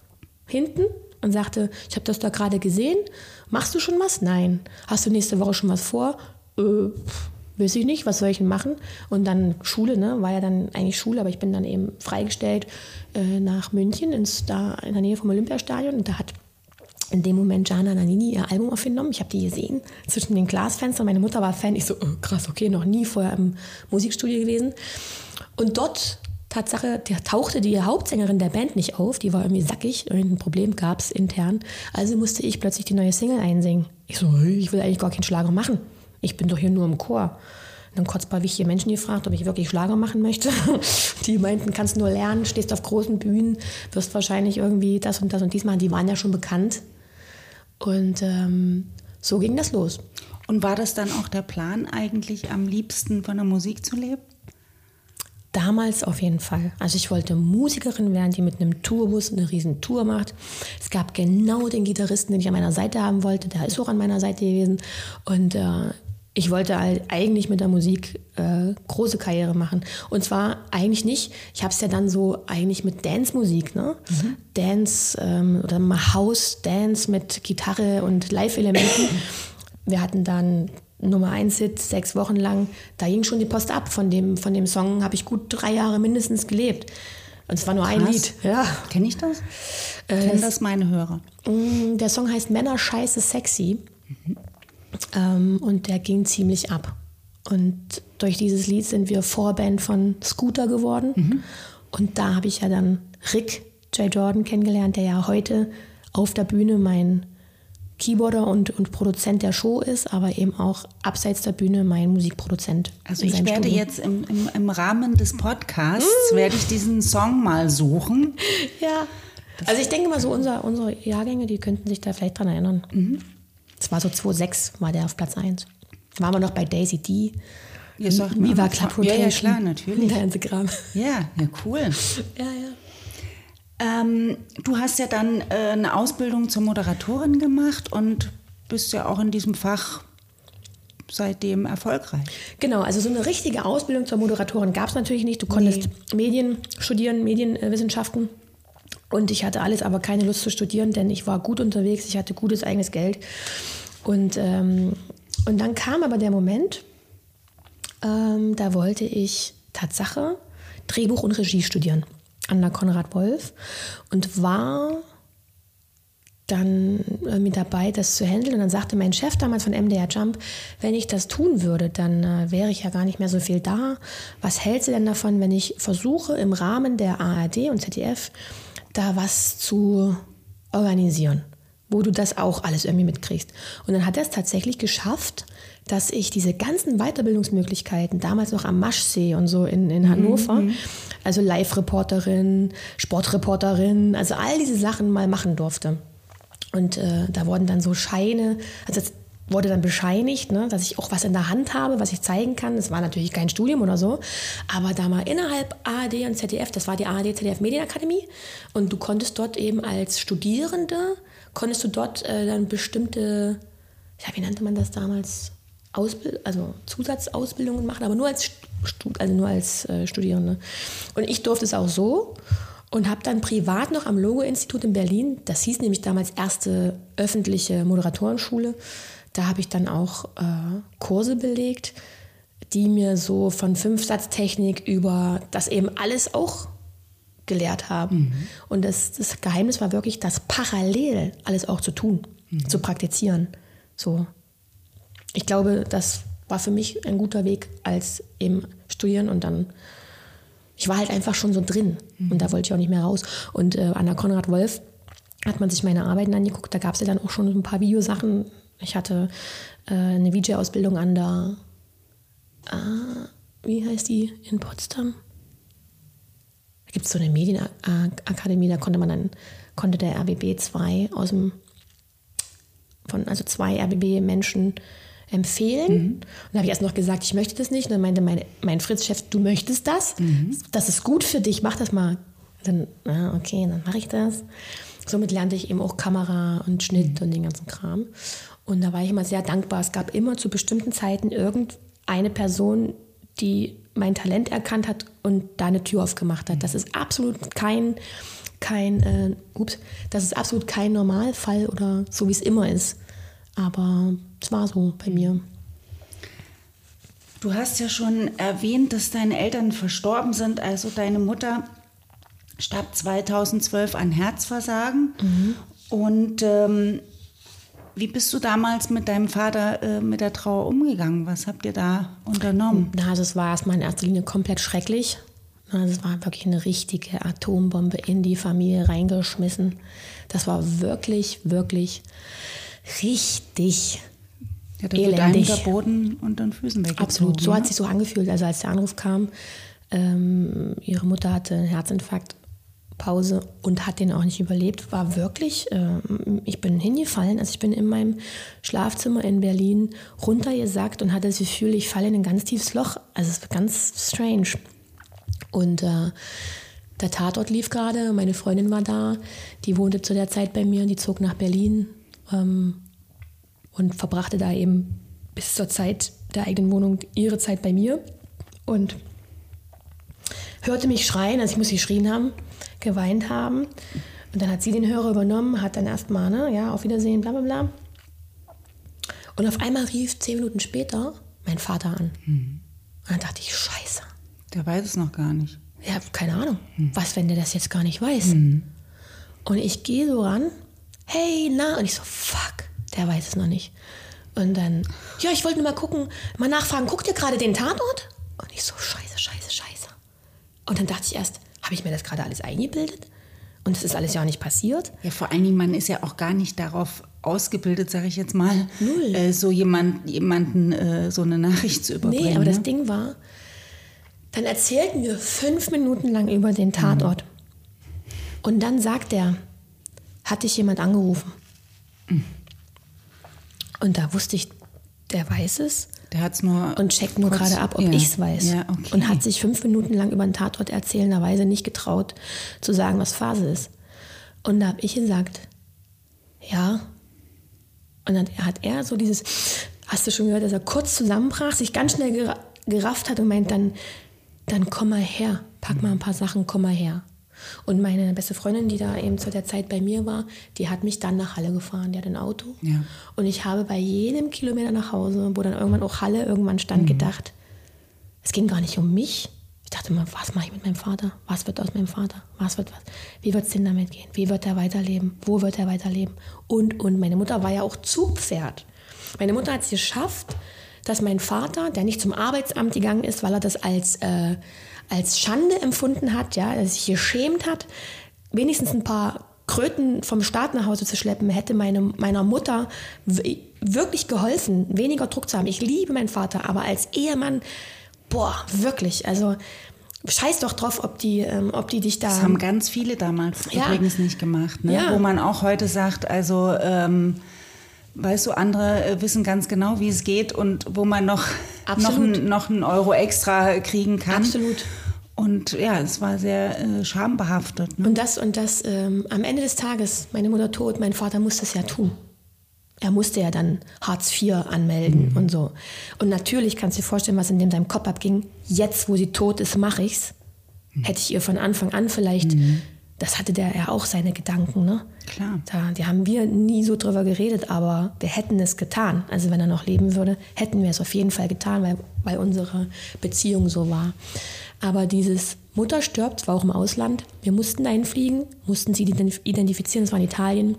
hinten und sagte, ich habe das da gerade gesehen. Machst du schon was? Nein. Hast du nächste Woche schon was vor? Weiß ich nicht, was soll ich denn machen? Und dann Schule, ne? War ja dann eigentlich Schule, aber ich bin dann eben freigestellt nach München, da in der Nähe vom Olympiastadion. Und da hat in dem Moment Gianna Nannini ihr Album aufgenommen. Ich habe die gesehen zwischen den Glasfenstern. Meine Mutter war Fan. Ich so, krass, okay, noch nie vorher im Musikstudio gewesen. Und dort, Tatsache, tauchte die Hauptsängerin der Band nicht auf. Die war irgendwie sackig. Irgendein Problem gab es intern. Also musste ich plötzlich die neue Single einsingen. Ich so, ich will eigentlich gar keinen Schlager machen. Ich bin doch hier nur im Chor. Und dann kurz ein paar wichtige Menschen gefragt, ob ich wirklich Schlager machen möchte. Die meinten, kannst nur lernen, stehst auf großen Bühnen, wirst wahrscheinlich irgendwie das und das und dies machen. Die waren ja schon bekannt. Und so ging das los. Und war das dann auch der Plan, eigentlich am liebsten von der Musik zu leben? Damals auf jeden Fall. Also ich wollte Musikerin werden, die mit einem Tourbus eine riesen Tour macht. Es gab genau den Gitarristen, den ich an meiner Seite haben wollte. Der ist auch an meiner Seite gewesen. Und ich wollte eigentlich mit der Musik große Karriere machen. Und zwar eigentlich nicht, ich habe es ja dann so eigentlich mit Dance-Musik, ne? Dance oder mal House-Dance mit Gitarre und Live-Elementen. Wir hatten dann Nummer 1-Hit, 6 Wochen lang. Da ging schon die Post ab. Von dem Song habe ich gut 3 Jahre mindestens gelebt. Und es war nur ein Lied. Ja. Kenn ich das? Kennen das meine Hörer? Der Song heißt Männer scheiße sexy. Und der ging ziemlich ab. Und durch dieses Lied sind wir Vorband von Scooter geworden. Und da habe ich ja dann Rick J. Jordan kennengelernt, der ja heute auf der Bühne mein Keyboarder und Produzent der Show ist, aber eben auch abseits der Bühne mein Musikproduzent. Also ich werde jetzt im Rahmen des Podcasts, werde ich diesen Song mal suchen. Ja, also ich denke mal so, unsere Jahrgänge, die könnten sich da vielleicht dran erinnern. Es war so 2006, war der auf Platz 1. Waren wir noch bei Daisy D. Viva Club Rotation. Ja, klar, natürlich. Der ganze Kram. Ja, cool. Ja. Du hast ja dann eine Ausbildung zur Moderatorin gemacht und bist ja auch in diesem Fach seitdem erfolgreich. Genau, also so eine richtige Ausbildung zur Moderatorin gab es natürlich nicht. Du konntest Medien studieren, Medienwissenschaften. Und ich hatte alles, aber keine Lust zu studieren, denn ich war gut unterwegs, ich hatte gutes eigenes Geld. Und dann kam aber der Moment, da wollte ich Tatsache Drehbuch und Regie studieren an der Konrad Wolf und war dann mit dabei, das zu handeln. Und dann sagte mein Chef damals von MDR Jump, wenn ich das tun würde, dann wäre ich ja gar nicht mehr so viel da. Was hältst du denn davon, wenn ich versuche, im Rahmen der ARD und ZDF da was zu organisieren, wo du das auch alles irgendwie mitkriegst? Und dann hat er es tatsächlich geschafft, dass ich diese ganzen Weiterbildungsmöglichkeiten, damals noch am Maschsee und so in Hannover, also Live-Reporterin, Sportreporterin, also all diese Sachen mal machen durfte. Und da wurden dann so Scheine, also es wurde dann bescheinigt, ne, dass ich auch was in der Hand habe, was ich zeigen kann. Das war natürlich kein Studium oder so, aber da mal innerhalb ARD und ZDF, das war die ARD-ZDF Medienakademie, und du konntest dort eben als Studierende, konntest du dort dann bestimmte, wie nannte man das damals, Zusatzausbildungen machen, aber nur als Studierende. Und ich durfte es auch so und habe dann privat noch am Logo-Institut in Berlin, das hieß nämlich damals erste öffentliche Moderatorenschule, da habe ich dann auch Kurse belegt, die mir so von Fünfsatztechnik über das eben alles auch gelehrt haben. Und das Geheimnis war wirklich, das parallel alles auch zu tun, zu praktizieren. So. Ich glaube, das war für mich ein guter Weg als eben studieren und dann, ich war halt einfach schon so drin und da wollte ich auch nicht mehr raus. Und an der Konrad Wolf hat man sich meine Arbeiten angeguckt, da gab es ja dann auch schon ein paar Videosachen. Ich hatte eine VJ-Ausbildung an der, wie heißt die, in Potsdam? Da gibt es so eine Medienakademie, da konnte der RBB 2 also 2 RBB-Menschen empfehlen. Und da habe ich erst noch gesagt, ich möchte das nicht. Und dann meinte mein Fritz-Chef, du möchtest das? Das ist gut für dich, mach das mal. Und dann, okay, dann mache ich das. Somit lernte ich eben auch Kamera und Schnitt und den ganzen Kram. Und da war ich immer sehr dankbar. Es gab immer zu bestimmten Zeiten irgendeine Person, die mein Talent erkannt hat und da eine Tür aufgemacht hat. Das ist absolut kein das ist absolut kein Normalfall oder so, wie es immer ist. Aber es war so bei mir. Du hast ja schon erwähnt, dass deine Eltern verstorben sind. Also deine Mutter starb 2012 an Herzversagen. Und wie bist du damals mit deinem Vater mit der Trauer umgegangen? Was habt ihr da unternommen? Das war erstmal in erster Linie komplett schrecklich. Das war wirklich eine richtige Atombombe in die Familie reingeschmissen. Das war wirklich, wirklich richtig elendig. Der Boden unter den Füßen weggezogen. Absolut, so hat sich so angefühlt. Also als der Anruf kam, ihre Mutter hatte einen Herzinfarkt, Pause und hat den auch nicht überlebt, war wirklich, ich bin hingefallen, also ich bin in meinem Schlafzimmer in Berlin runtergesackt und hatte das Gefühl, ich falle in ein ganz tiefes Loch. Also es war ganz strange. Und der Tatort lief gerade, meine Freundin war da, die wohnte zu der Zeit bei mir, die zog nach Berlin und verbrachte da eben bis zur Zeit der eigenen Wohnung ihre Zeit bei mir und hörte mich schreien, also ich muss geschrien haben, geweint haben. Und dann hat sie den Hörer übernommen, hat dann erstmal, auf Wiedersehen, bla bla bla. Und auf einmal rief 10 Minuten später mein Vater an. Und dann dachte ich, scheiße. Der weiß es noch gar nicht. Ja, keine Ahnung. Was, wenn der das jetzt gar nicht weiß? Und ich gehe so ran, hey, na? Und ich so, fuck, der weiß es noch nicht. Und dann, ja, ich wollte nur mal gucken, mal nachfragen, guckt ihr gerade den Tatort? Und ich so, scheiße. Und dann dachte ich erst, habe ich mir das gerade alles eingebildet? Und das ist alles ja auch nicht passiert. Ja, vor allen Dingen, man ist ja auch gar nicht darauf ausgebildet, sage ich jetzt mal, so jemanden so eine Nachricht zu überbringen. Nee, aber das Ding war, dann erzählten wir 5 Minuten lang über den Tatort. Und dann sagt er, hat dich jemand angerufen? Und da wusste ich, der weiß es. Der hat's nur und checkt nur gerade ab, ob ich es weiß. Ja, okay. Und hat sich 5 Minuten lang über den Tatort erzählenderweise nicht getraut, zu sagen, was Phase ist. Und da habe ich gesagt, ja. Und dann hat er so dieses, hast du schon gehört, dass er kurz zusammenbrach, sich ganz schnell gerafft hat und meint, dann komm mal her, pack mal ein paar Sachen, komm mal her. Und meine beste Freundin, die da eben zu der Zeit bei mir war, die hat mich dann nach Halle gefahren, die hat ein Auto. Ja. Und ich habe bei jedem Kilometer nach Hause, wo dann irgendwann auch Halle irgendwann stand, gedacht, es ging gar nicht um mich. Ich dachte immer, was mache ich mit meinem Vater? Was wird aus meinem Vater? Was wird was? Wie wird es denn damit gehen? Wie wird er weiterleben? Wo wird er weiterleben? Und meine Mutter war ja auch Zugpferd. Meine Mutter hat es geschafft, dass mein Vater, der nicht zum Arbeitsamt gegangen ist, weil er das als Schande empfunden hat, ja, dass er sich geschämt hat, wenigstens ein paar Kröten vom Staat nach Hause zu schleppen, hätte meiner Mutter wirklich geholfen, weniger Druck zu haben. Ich liebe meinen Vater, aber als Ehemann, wirklich, also scheiß doch drauf, ob die dich da... Das haben ganz viele damals übrigens nicht gemacht, ne? Ja. Wo man auch heute sagt, also... weißt du, andere wissen ganz genau, wie es geht und wo man noch einen Euro extra kriegen kann. Absolut. Und ja, es war sehr schambehaftet. Ne? Und das am Ende des Tages, meine Mutter tot, mein Vater musste es ja tun. Er musste ja dann Hartz IV anmelden und so. Und natürlich kannst du dir vorstellen, was in seinem Kopf abging. Jetzt, wo sie tot ist, mache ich's. Hätte ich ihr von Anfang an vielleicht... Das hatte der ja auch seine Gedanken, ne? Klar. Die haben wir nie so drüber geredet, aber wir hätten es getan. Also wenn er noch leben würde, hätten wir es auf jeden Fall getan, weil unsere Beziehung so war. Aber dieses Mutter stirbt, war auch im Ausland. Wir mussten dahin fliegen, mussten sie identifizieren, das war in Italien.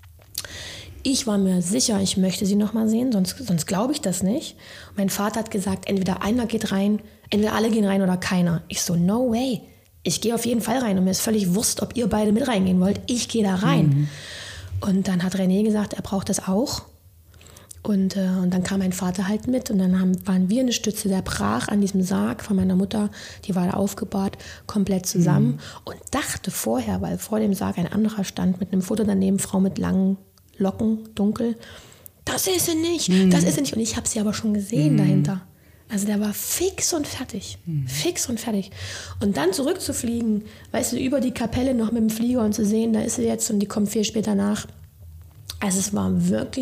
Ich war mir sicher, ich möchte sie noch mal sehen, sonst glaube ich das nicht. Und mein Vater hat gesagt, entweder einer geht rein, entweder alle gehen rein oder keiner. Ich so, no way. Ich gehe auf jeden Fall rein und mir ist völlig Wurst, ob ihr beide mit reingehen wollt. Ich gehe da rein. Und dann hat René gesagt, er braucht das auch. Und dann kam mein Vater halt mit und dann waren wir eine Stütze, der brach an diesem Sarg von meiner Mutter, die war da aufgebahrt, komplett zusammen und dachte vorher, weil vor dem Sarg ein anderer stand mit einem Foto daneben, Frau mit langen Locken, dunkel, das ist sie nicht, das ist sie nicht. Und ich habe sie aber schon gesehen dahinter. Also der war fix und fertig. Fix und fertig. Und dann zurückzufliegen, weißt du, über die Kapelle noch mit dem Flieger und zu sehen, da ist sie jetzt und die kommt viel später nach. Also es war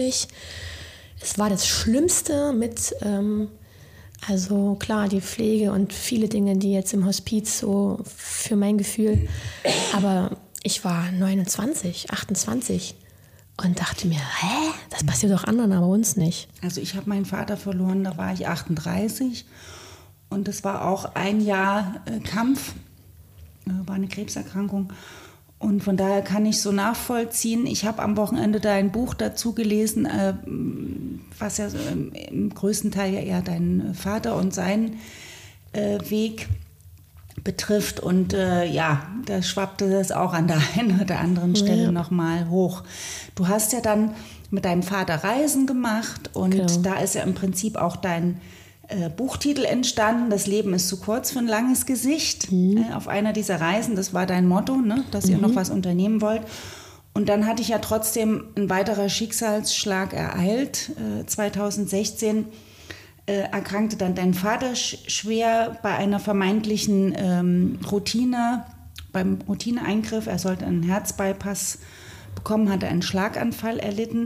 das Schlimmste mit, also klar, die Pflege und viele Dinge, die jetzt im Hospiz so für mein Gefühl, aber ich war 29, 28 und dachte mir, das passiert doch anderen, aber uns nicht. Also ich habe meinen Vater verloren, da war ich 38 und das war auch ein Jahr Kampf, war eine Krebserkrankung. Und von daher kann ich so nachvollziehen. Ich habe am Wochenende da ein Buch dazu gelesen, was ja im größten Teil ja eher deinen Vater und seinen Weg betrifft. Und ja, da schwappte das auch an der einen oder anderen Stelle nochmal hoch. Du hast ja dann mit deinem Vater Reisen gemacht und da ist ja im Prinzip auch dein Buchtitel entstanden, das Leben ist zu kurz für ein langes Gesicht. Auf einer dieser Reisen, das war dein Motto, ne, dass ihr noch was unternehmen wollt. Und dann hatte ich ja trotzdem ein weiterer Schicksalsschlag ereilt. 2016 erkrankte dann dein Vater schwer bei einer vermeintlichen beim Routineeingriff. Er sollte einen Herzbypass bekommen, hatte einen Schlaganfall erlitten.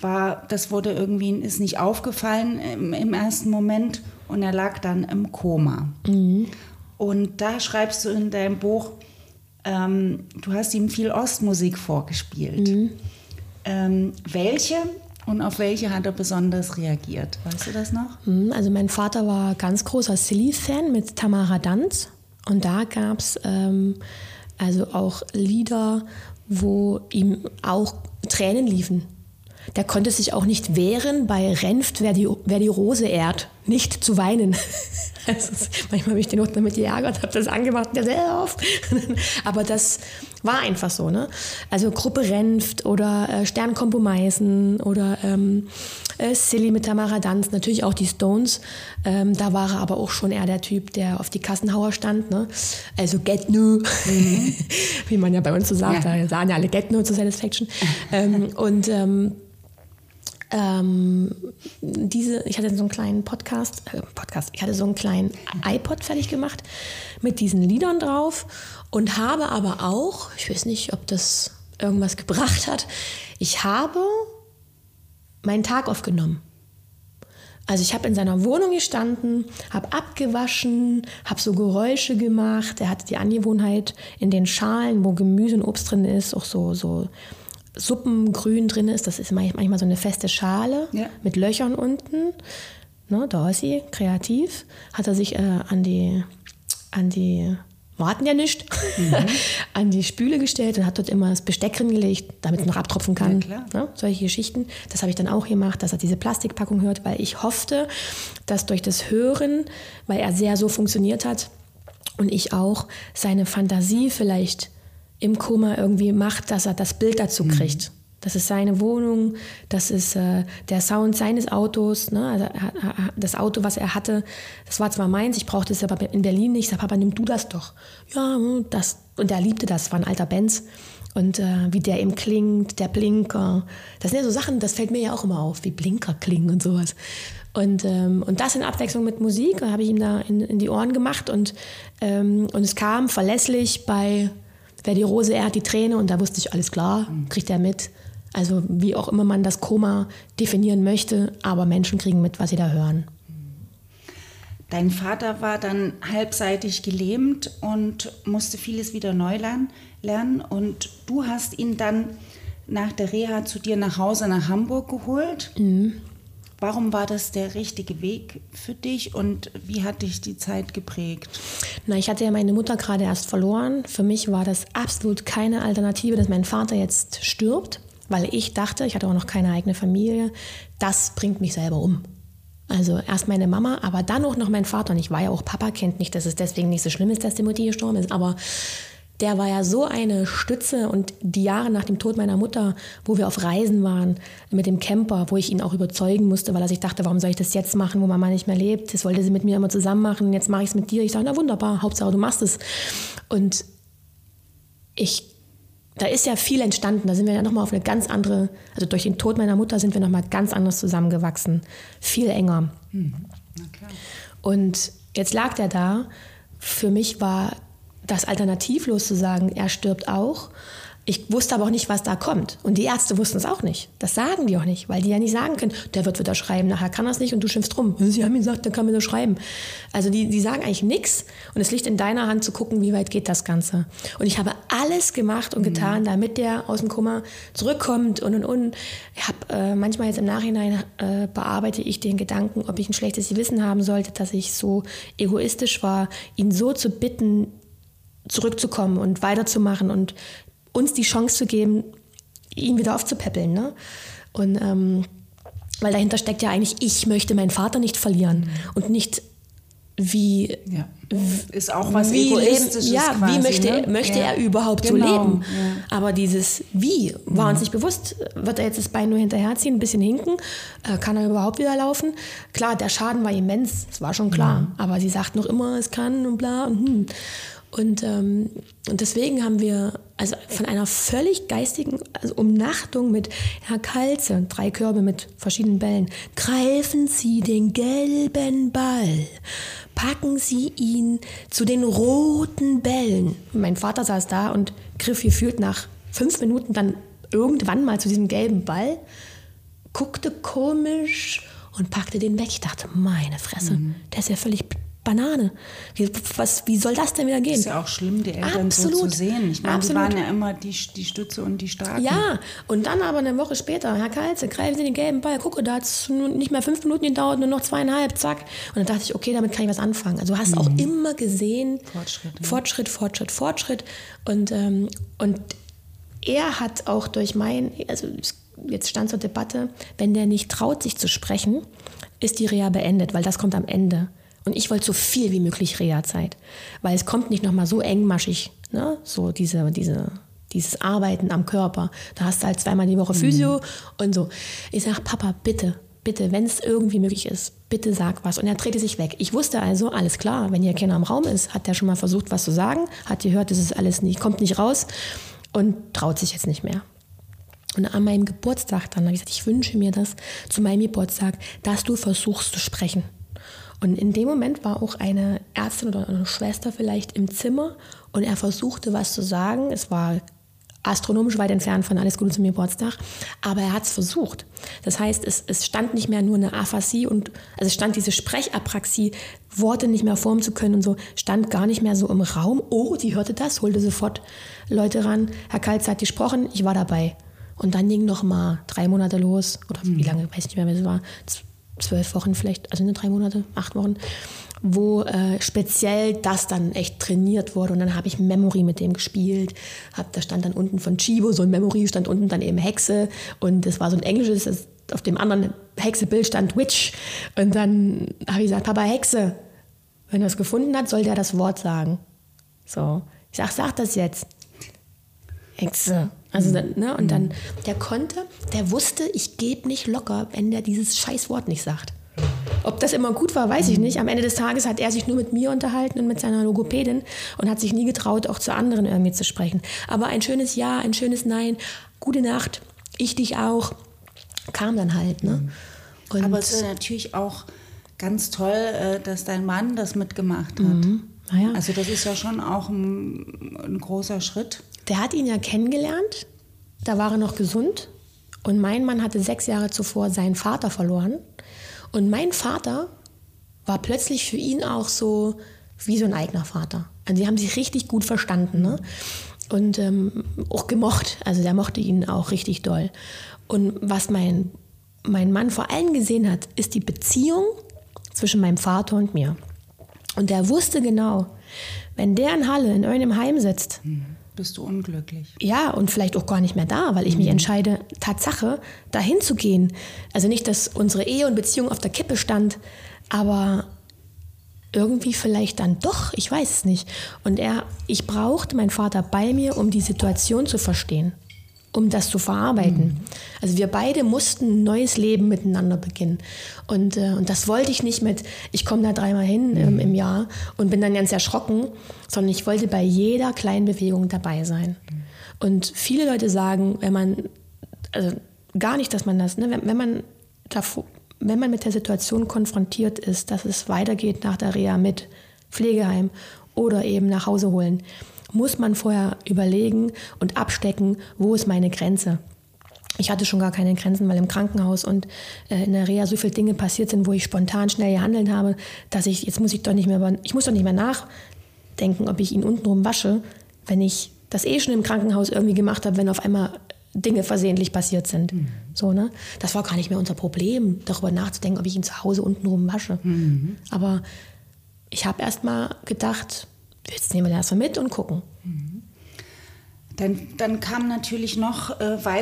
Ist nicht aufgefallen im ersten Moment und er lag dann im Koma. Und da schreibst du in deinem Buch, du hast ihm viel Ostmusik vorgespielt. Welche und auf welche hat er besonders reagiert? Weißt du das noch? Also mein Vater war ganz großer Silly-Fan mit Tamara Danz und da gab es also auch Lieder, wo ihm auch Tränen liefen. Der konnte sich auch nicht wehren, bei Renft, wer die Rose ehrt, nicht zu weinen. Also manchmal habe ich den auch damit geärgert, habe das angemacht, der sehr auf. Aber das war einfach so, ne? Also Gruppe Renft oder Sternkompo Meißen oder Silly mit Tamara Danz, natürlich auch die Stones. Da war er aber auch schon eher der Typ, der auf die Kassenhauer stand, ne? Also Get New, wie man ja bei uns so sagt, da sahen ja alle Get New zur Satisfaction. Ich hatte so einen kleinen ich hatte so einen kleinen iPod fertig gemacht mit diesen Liedern drauf und habe aber auch, ich weiß nicht, ob das irgendwas gebracht hat, ich habe meinen Tag aufgenommen. Also ich habe in seiner Wohnung gestanden, habe abgewaschen, habe so Geräusche gemacht. Er hatte die Angewohnheit, in den Schalen, wo Gemüse und Obst drin ist, auch so Suppengrün drin ist. Das ist manchmal so eine feste Schale mit Löchern unten. Ne, da ist sie, kreativ. Hat er sich an die wir hatten ja nichts, an die Spüle gestellt und hat dort immer das Besteck drin gelegt, damit es noch abtropfen kann. Ja, ne, solche Geschichten. Das habe ich dann auch gemacht, dass er diese Plastikpackung hört, weil ich hoffte, dass durch das Hören, weil er sehr so funktioniert hat und ich auch, seine Fantasie vielleicht im Koma irgendwie macht, dass er das Bild dazu kriegt. Das ist seine Wohnung, das ist der Sound seines Autos. Ne? Also das Auto, was er hatte, das war zwar meins, ich brauchte es aber in Berlin nicht. Ich sag, Papa, nimm du das doch. Ja, das. Und er liebte das, war ein alter Benz. Und wie der eben klingt, der Blinker. Das sind ja so Sachen, das fällt mir ja auch immer auf, wie Blinker klingen und sowas. Und das in Abwechslung mit Musik, habe ich ihm da in die Ohren gemacht. Und es kam verlässlich bei Wer die Rose ehrt, die Träne. Und da wusste ich, alles klar, kriegt er mit. Also wie auch immer man das Koma definieren möchte, aber Menschen kriegen mit, was sie da hören. Dein Vater war dann halbseitig gelähmt und musste vieles wieder neu lernen. Und du hast ihn dann nach der Reha zu dir nach Hause nach Hamburg geholt. Warum war das der richtige Weg für dich und wie hat dich die Zeit geprägt? Ich hatte ja meine Mutter gerade erst verloren. Für mich war das absolut keine Alternative, dass mein Vater jetzt stirbt, weil ich dachte, ich hatte auch noch keine eigene Familie, das bringt mich selber um. Also erst meine Mama, aber dann auch noch mein Vater. Und ich war ja auch Papakind, nicht, dass es deswegen nicht so schlimm ist, dass die Mutti gestorben ist, aber der war ja so eine Stütze und die Jahre nach dem Tod meiner Mutter, wo wir auf Reisen waren mit dem Camper, wo ich ihn auch überzeugen musste, weil er sich dachte, warum soll ich das jetzt machen, wo Mama nicht mehr lebt? Das wollte sie mit mir immer zusammen machen, jetzt mache ich es mit dir. Ich sage, na wunderbar, Hauptsache du machst es. Und da ist ja viel entstanden, da sind wir ja nochmal auf eine ganz andere, also durch den Tod meiner Mutter sind wir nochmal ganz anders zusammengewachsen, viel enger. Na klar. Und jetzt lag der da, für mich war das alternativlos zu sagen, er stirbt auch, Ich wusste aber auch nicht, was da kommt. Und die Ärzte wussten es auch nicht. Das sagen die auch nicht, weil die ja nicht sagen können, der wird wieder schreiben, nachher kann er es nicht und du schimpfst rum. Sie haben gesagt, der kann wieder schreiben. Also die sagen eigentlich nichts und es liegt in deiner Hand zu gucken, wie weit geht das Ganze. Und ich habe alles gemacht und getan, damit der aus dem Koma zurückkommt und. Ich habe manchmal jetzt im Nachhinein bearbeite ich den Gedanken, ob ich ein schlechtes Gewissen haben sollte, dass ich so egoistisch war, ihn so zu bitten, zurückzukommen und weiterzumachen und uns die Chance zu geben, ihn wieder aufzupäppeln. Ne? Und weil dahinter steckt ja eigentlich, ich möchte meinen Vater nicht verlieren und nicht wie... Ja. Ist auch was Egoistisches quasi, wie möchte er überhaupt so leben? Ja. Aber dieses Wie war uns nicht bewusst. Wird er jetzt das Bein nur hinterherziehen, ein bisschen hinken? Kann er überhaupt wieder laufen? Klar, der Schaden war immens, das war schon klar. Aber sie sagt noch immer, es kann und bla und Und deswegen haben wir also von einer völlig geistigen Umnachtung mit Herr Kalze, 3 Körbe mit verschiedenen Bällen. Greifen Sie den gelben Ball, packen Sie ihn zu den roten Bällen. Mein Vater saß da und griff gefühlt nach 5 Minuten dann irgendwann mal zu diesem gelben Ball, guckte komisch und packte den weg. Ich dachte, meine Fresse, der ist ja völlig Banane. Wie soll das denn wieder gehen? Ist ja auch schlimm, die Eltern so zu sehen. Ich meine, die waren ja immer die Stütze und die Starken. Ja, und dann aber eine Woche später, Herr Kalze, greifen Sie den gelben Ball. Gucke, da hat es nicht mehr 5 Minuten gedauert, nur noch 2,5, zack. Und dann dachte ich, okay, damit kann ich was anfangen. Also du hast auch immer gesehen, Fortschritt. Und er hat auch durch jetzt stand zur Debatte, wenn der nicht traut, sich zu sprechen, ist die Reha beendet, weil das kommt am Ende. Und ich wollte so viel wie möglich Reha-Zeit, weil es kommt nicht nochmal so engmaschig, ne? So dieses Arbeiten am Körper. Da hast du halt 2-mal die Woche Physio und so. Ich sage, Papa, bitte, wenn es irgendwie möglich ist, bitte sag was. Und er drehte sich weg. Ich wusste also, alles klar, wenn hier keiner im Raum ist, hat der schon mal versucht, was zu sagen, hat gehört, das ist alles nicht, kommt nicht raus und traut sich jetzt nicht mehr. Und an meinem Geburtstag dann habe ich gesagt, ich wünsche mir das zu meinem Geburtstag, dass du versuchst zu sprechen. Und in dem Moment war auch eine Ärztin oder eine Schwester vielleicht im Zimmer und er versuchte, was zu sagen. Es war astronomisch weit entfernt von alles Gute zum Geburtstag, aber er hat es versucht. Das heißt, es stand nicht mehr nur eine Aphasie also es stand diese Sprechapraxie, Worte nicht mehr formen zu können und so, stand gar nicht mehr so im Raum. Oh, sie hörte das, holte sofort Leute ran. Herr Kalze hat gesprochen, ich war dabei. Und dann ging noch mal 3 Monate los, oder wie lange, weiß ich nicht mehr, wie es war, 12 Wochen vielleicht, also 3 Monate, 8 Wochen, wo speziell das dann echt trainiert wurde. Und dann habe ich Memory mit dem gespielt. Da stand dann unten von Chibo so ein Memory, stand unten dann eben Hexe. Und das war so ein englisches, auf dem anderen Hexebild stand Witch. Und dann habe ich gesagt, Papa, Hexe. Wenn er es gefunden hat, soll der das Wort sagen. So, ich sag das jetzt. Hexe. Also dann, ne? Und dann, der wusste, ich gebe nicht locker, wenn der dieses Scheißwort nicht sagt. Ob das immer gut war, weiß ich nicht. Am Ende des Tages hat er sich nur mit mir unterhalten und mit seiner Logopädin und hat sich nie getraut, auch zu anderen irgendwie zu sprechen. Aber ein schönes Ja, ein schönes Nein, gute Nacht, ich dich auch, kam dann halt. Ne? Und aber es ist natürlich auch ganz toll, dass dein Mann das mitgemacht hat. Ja. Also das ist ja schon auch ein großer Schritt. Der hat ihn ja kennengelernt, da war er noch gesund und mein Mann hatte 6 Jahre zuvor seinen Vater verloren und mein Vater war plötzlich für ihn auch so wie so ein eigener Vater. Also die haben sich richtig gut verstanden, ne? Und auch gemocht, also der mochte ihn auch richtig doll. Und was mein Mann vor allem gesehen hat, ist die Beziehung zwischen meinem Vater und mir. Und der wusste genau, wenn der in Halle in irgendeinem Heim sitzt, bist du unglücklich. Ja, und vielleicht auch gar nicht mehr da, weil ich mich entscheide, Tatsache, dahin zu gehen. Also nicht, dass unsere Ehe und Beziehung auf der Kippe stand, aber irgendwie vielleicht dann doch, ich weiß es nicht. Und ich brauchte meinen Vater bei mir, um die Situation zu verstehen, um das zu verarbeiten. Also wir beide mussten ein neues Leben miteinander beginnen. Und das wollte ich nicht mit, ich komme da 3-mal hin im Jahr und bin dann ganz erschrocken, sondern ich wollte bei jeder kleinen Bewegung dabei sein. Und viele Leute sagen, also gar nicht, dass man das, ne, wenn man mit der Situation konfrontiert ist, dass es weitergeht nach der Reha mit Pflegeheim oder eben nach Hause holen, muss man vorher überlegen und abstecken, wo ist meine Grenze. Ich hatte schon gar keine Grenzen, weil im Krankenhaus und in der Reha so viele Dinge passiert sind, wo ich spontan schnell gehandelt habe, dass ich muss doch nicht mehr nachdenken, ob ich ihn untenrum wasche, wenn ich das schon im Krankenhaus irgendwie gemacht habe, wenn auf einmal Dinge versehentlich passiert sind. So, ne? Das war gar nicht mehr unser Problem, darüber nachzudenken, ob ich ihn zu Hause untenrum wasche. Aber ich habe erst mal gedacht, jetzt nehmen wir das mal mit und gucken. Dann kamen natürlich noch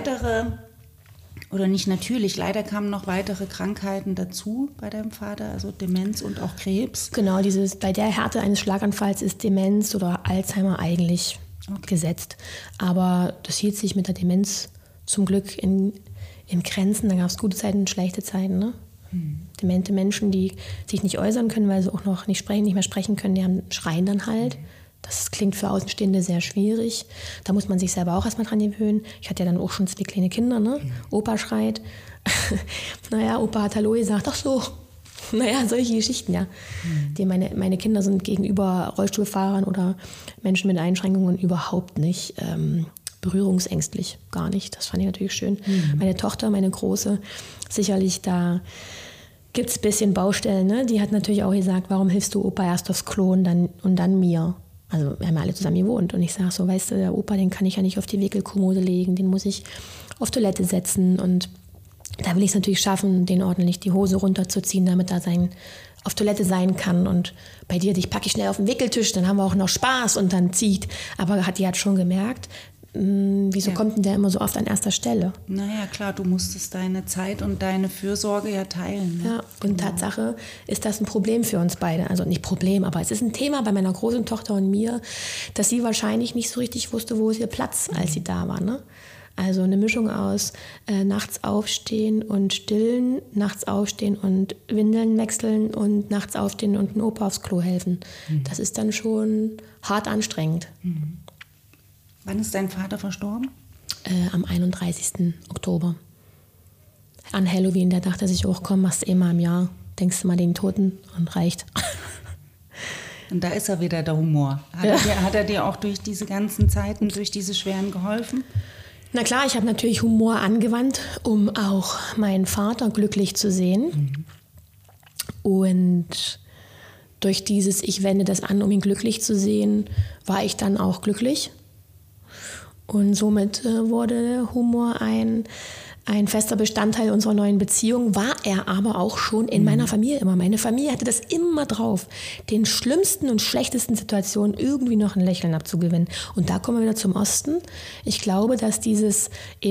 leider kamen noch weitere Krankheiten dazu bei deinem Vater, also Demenz und auch Krebs. Genau, bei der Härte eines Schlaganfalls ist Demenz oder Alzheimer eigentlich gesetzt. Aber das hielt sich mit der Demenz zum Glück in Grenzen. Da gab es gute Zeiten und schlechte Zeiten. Ne? Demente Menschen, die sich nicht äußern können, weil sie auch noch nicht mehr sprechen können, die schreien dann halt. Das klingt für Außenstehende sehr schwierig. Da muss man sich selber auch erstmal dran gewöhnen. Ich hatte ja dann auch schon 2 kleine Kinder. Ne? Opa schreit. Naja, Opa hat Hallo gesagt. Ach so. Naja, solche Geschichten, ja. Meine Kinder sind gegenüber Rollstuhlfahrern oder Menschen mit Einschränkungen überhaupt nicht berührungsängstlich. Gar nicht. Das fand ich natürlich schön. Meine Tochter, meine Große, sicherlich da gibt es ein bisschen Baustellen. Ne? Die hat natürlich auch gesagt, warum hilfst du Opa erst aufs Klo und dann mir? Also wir haben ja alle zusammen gewohnt und ich sage so, weißt du, der Opa, den kann ich ja nicht auf die Wickelkommode legen, den muss ich auf Toilette setzen und da will ich es natürlich schaffen, den ordentlich die Hose runterzuziehen, damit er auf Toilette sein kann und bei dir, dich packe ich schnell auf den Wickeltisch, dann haben wir auch noch Spaß und dann zieht. Aber die hat schon gemerkt, wieso kommt denn der immer so oft an erster Stelle? Naja, klar, du musstest deine Zeit und deine Fürsorge ja teilen. Ne? Ja, und Tatsache ist das ein Problem für uns beide. Also nicht Problem, aber es ist ein Thema bei meiner großen Tochter und mir, dass sie wahrscheinlich nicht so richtig wusste, wo ist ihr Platz, als sie da war. Ne? Also eine Mischung aus nachts aufstehen und stillen, nachts aufstehen und Windeln wechseln und nachts aufstehen und einem Opa aufs Klo helfen. Das ist dann schon hart anstrengend. Wann ist dein Vater verstorben? Am 31. Oktober. An Halloween, da dachte er sich, oh komm, machst du mal im Jahr. Denkst du mal den Toten und reicht. Und da ist er wieder, der Humor. Hat er dir auch durch diese ganzen Zeiten, durch diese schweren geholfen? Na klar, ich habe natürlich Humor angewandt, um auch meinen Vater glücklich zu sehen. Und durch dieses Ich wende das an, um ihn glücklich zu sehen, war ich dann auch glücklich. Und somit wurde Humor ein fester Bestandteil unserer neuen Beziehung, war er aber auch schon in meiner Familie immer. Meine Familie hatte das immer drauf, den schlimmsten und schlechtesten Situationen irgendwie noch ein Lächeln abzugewinnen. Und da kommen wir wieder zum Osten. Ich glaube, dass dieses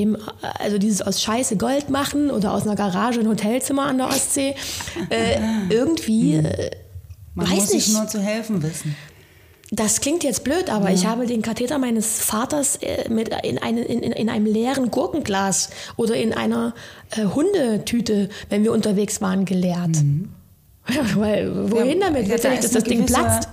aus Scheiße Gold machen oder aus einer Garage ein Hotelzimmer an der Ostsee irgendwie, Man muss sich nur zu helfen wissen. Das klingt jetzt blöd, aber ich habe den Katheter meines Vaters in einem leeren Gurkenglas oder in einer Hundetüte, wenn wir unterwegs waren, geleert. Weil, wohin damit? Letztendlich, dass das Ding platzt.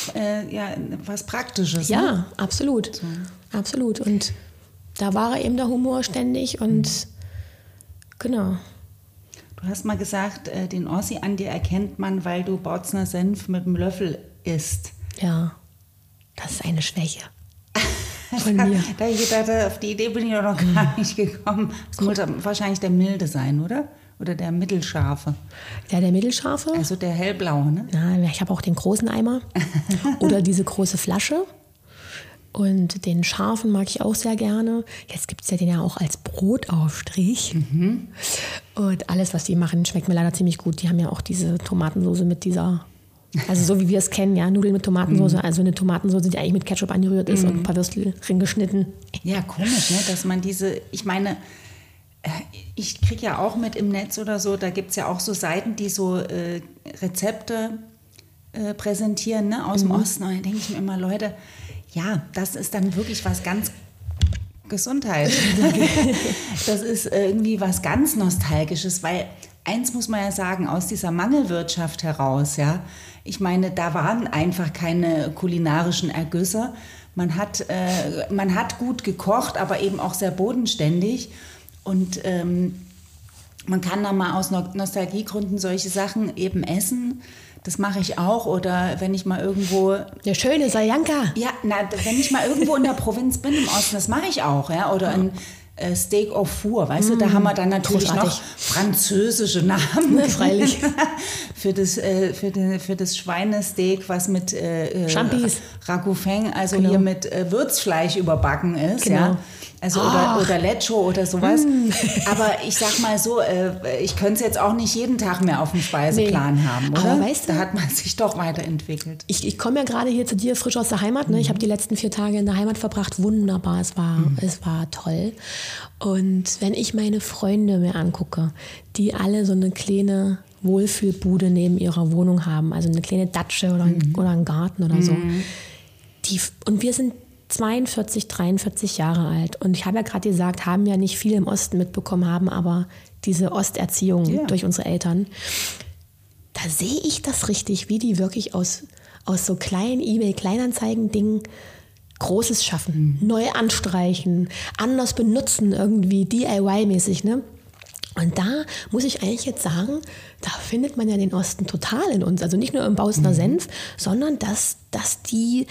Was Praktisches. Ja, ne? absolut. So. Absolut. Und da war eben der Humor ständig und genau. Du hast mal gesagt, den Ossi an dir erkennt man, weil du Bautzner Senf mit dem Löffel isst. Ja. Das ist eine Schwäche von mir. Auf die Idee bin ich noch gar nicht gekommen. Es muss wahrscheinlich der milde sein, oder? Oder der mittelscharfe. Ja, der mittelscharfe. Also der hellblaue, ne? Ja, ich habe auch den großen Eimer oder diese große Flasche. Und den scharfen mag ich auch sehr gerne. Jetzt gibt es ja den ja auch als Brotaufstrich. Und alles, was die machen, schmeckt mir leider ziemlich gut. Die haben ja auch diese Tomatensauce mit dieser... Also so wie wir es kennen, ja, Nudeln mit Tomatensauce, also eine Tomatensauce, die eigentlich mit Ketchup angerührt ist und ein paar Würstel drin geschnitten. Ja, komisch, ne? Dass man ich meine, ich kriege ja auch mit im Netz oder so, da gibt es ja auch so Seiten, die so Rezepte präsentieren, ne, aus dem Osten. Und dann denke ich mir immer, Leute, ja, das ist dann wirklich was ganz Gesundheit. Das ist irgendwie was ganz Nostalgisches, weil eins muss man ja sagen, aus dieser Mangelwirtschaft heraus, ja, ich meine, da waren einfach keine kulinarischen Ergüsse. Man hat gut gekocht, aber eben auch sehr bodenständig. Und man kann da mal aus Nostalgiegründen solche Sachen eben essen. Das mache ich auch. Oder wenn ich mal irgendwo... Der schöne Saljanka. Ja, wenn ich mal irgendwo in der Provinz bin im Osten, das mache ich auch. Ja? Oder ein Steak au Four, weißt du, da haben wir dann natürlich noch französische Namen. Freilich. für das Schweinesteak, was mit Champis. Ragoufeng, also hier mit Würzfleisch überbacken ist. Genau. Ja? Also oder Lecho oder sowas. Aber ich sag mal so, ich könnte es jetzt auch nicht jeden Tag mehr auf dem Speiseplan haben, oder? Aber weißt du, da hat man sich doch weiterentwickelt. Ich komme ja gerade hier zu dir frisch aus der Heimat. Ne? Ich habe die letzten 4 Tage in der Heimat verbracht. Wunderbar, es war toll. Und wenn ich meine Freunde mir angucke, die alle so eine kleine Wohlfühlbude neben ihrer Wohnung haben, also eine kleine Datsche oder einen Garten oder so. Und wir sind 42, 43 Jahre alt. Und ich habe ja gerade gesagt, haben ja nicht viel im Osten mitbekommen, haben aber diese Osterziehung durch unsere Eltern. Da sehe ich das richtig, wie die wirklich aus so kleinen eBay-Kleinanzeigen-Dingen Großes schaffen, neu anstreichen, anders benutzen irgendwie, DIY-mäßig, ne? Und da muss ich eigentlich jetzt sagen, da findet man ja den Osten total in uns. Also nicht nur im Bausner Senf, sondern dass die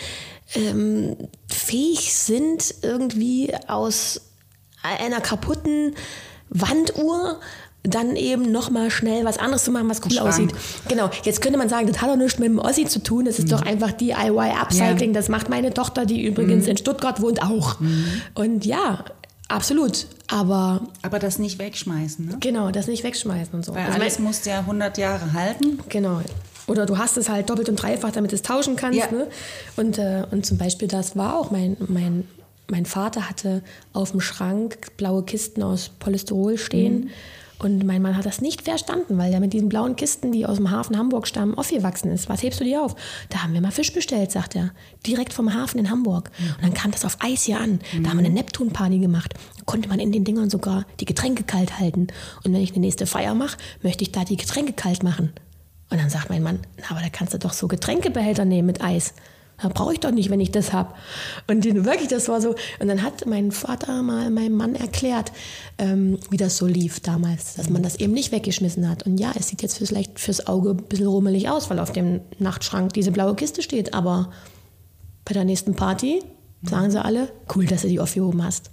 fähig sind, irgendwie aus einer kaputten Wanduhr dann eben nochmal schnell was anderes zu machen, was cool aussieht. Genau, jetzt könnte man sagen, das hat doch nichts mit dem Ossi zu tun, das ist doch einfach DIY-Upcycling, das macht meine Tochter, die übrigens in Stuttgart wohnt, auch. Und ja, absolut, aber das nicht wegschmeißen, ne? Genau, das nicht wegschmeißen und so. Weil alles muss ja 100 Jahre halten. Genau. Oder du hast es halt doppelt und dreifach, damit du es tauschen kannst. Ja. Ne? Und zum Beispiel, das war auch mein Vater hatte auf dem Schrank blaue Kisten aus Polystyrol stehen. Und mein Mann hat das nicht verstanden, weil er mit diesen blauen Kisten, die aus dem Hafen Hamburg stammen, aufgewachsen ist. Was hebst du dir auf? Da haben wir mal Fisch bestellt, sagt er. Direkt vom Hafen in Hamburg. Und dann kam das auf Eis hier an. Da haben wir eine Neptun-Party gemacht. Da konnte man in den Dingern sogar die Getränke kalt halten. Und wenn ich eine nächste Feier mache, möchte ich da die Getränke kalt machen. Und dann sagt mein Mann, aber da kannst du doch so Getränkebehälter nehmen mit Eis. Da brauche ich doch nicht, wenn ich das habe. Und wirklich, das war so. Und dann hat mein Vater mal meinem Mann erklärt, wie das so lief damals, dass man das eben nicht weggeschmissen hat. Und ja, es sieht jetzt vielleicht fürs Auge ein bisschen rummelig aus, weil auf dem Nachtschrank diese blaue Kiste steht. Aber bei der nächsten Party sagen sie alle, cool, dass du die aufgehoben hast.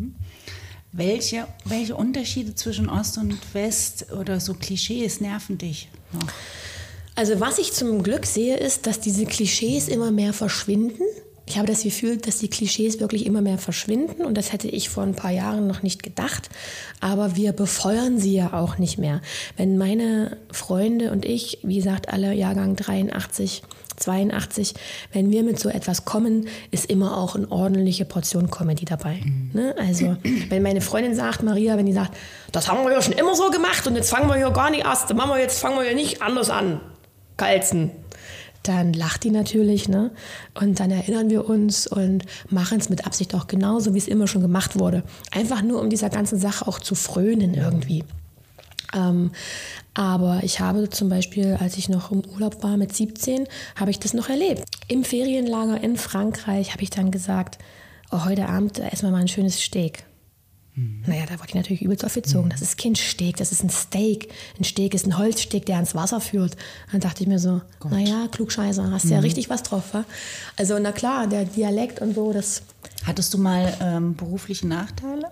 Welche Unterschiede zwischen Ost und West oder so Klischees nerven dich noch? Also was ich zum Glück sehe, ist, dass diese Klischees immer mehr verschwinden. Ich habe das Gefühl, dass die Klischees wirklich immer mehr verschwinden und das hätte ich vor ein paar Jahren noch nicht gedacht. Aber wir befeuern sie ja auch nicht mehr. Wenn meine Freunde und ich, wie gesagt, alle Jahrgang 83, 82, wenn wir mit so etwas kommen, ist immer auch eine ordentliche Portion Comedy dabei. Ne? Also wenn meine Freundin sagt, Maria, wenn die sagt, das haben wir ja schon immer so gemacht und jetzt fangen wir hier gar nicht erst, fangen wir hier nicht anders an. Kalzen. Dann lacht die natürlich, ne? Und dann erinnern wir uns und machen es mit Absicht auch genauso, wie es immer schon gemacht wurde. Einfach nur, um dieser ganzen Sache auch zu frönen irgendwie. Aber ich habe zum Beispiel, als ich noch im Urlaub war mit 17, habe ich das noch erlebt. Im Ferienlager in Frankreich habe ich dann gesagt, oh, heute Abend essen wir mal ein schönes Steak. Naja, da wurde ich natürlich übelst aufgezogen. Das ist kein Steak, das ist ein Steak. Ein Steak ist ein Holzsteak, der ans Wasser führt. Dann dachte ich mir so, naja, Klugscheißer, hast ja richtig was drauf, wa? Also na klar, der Dialekt und so, das... Hattest du mal berufliche Nachteile?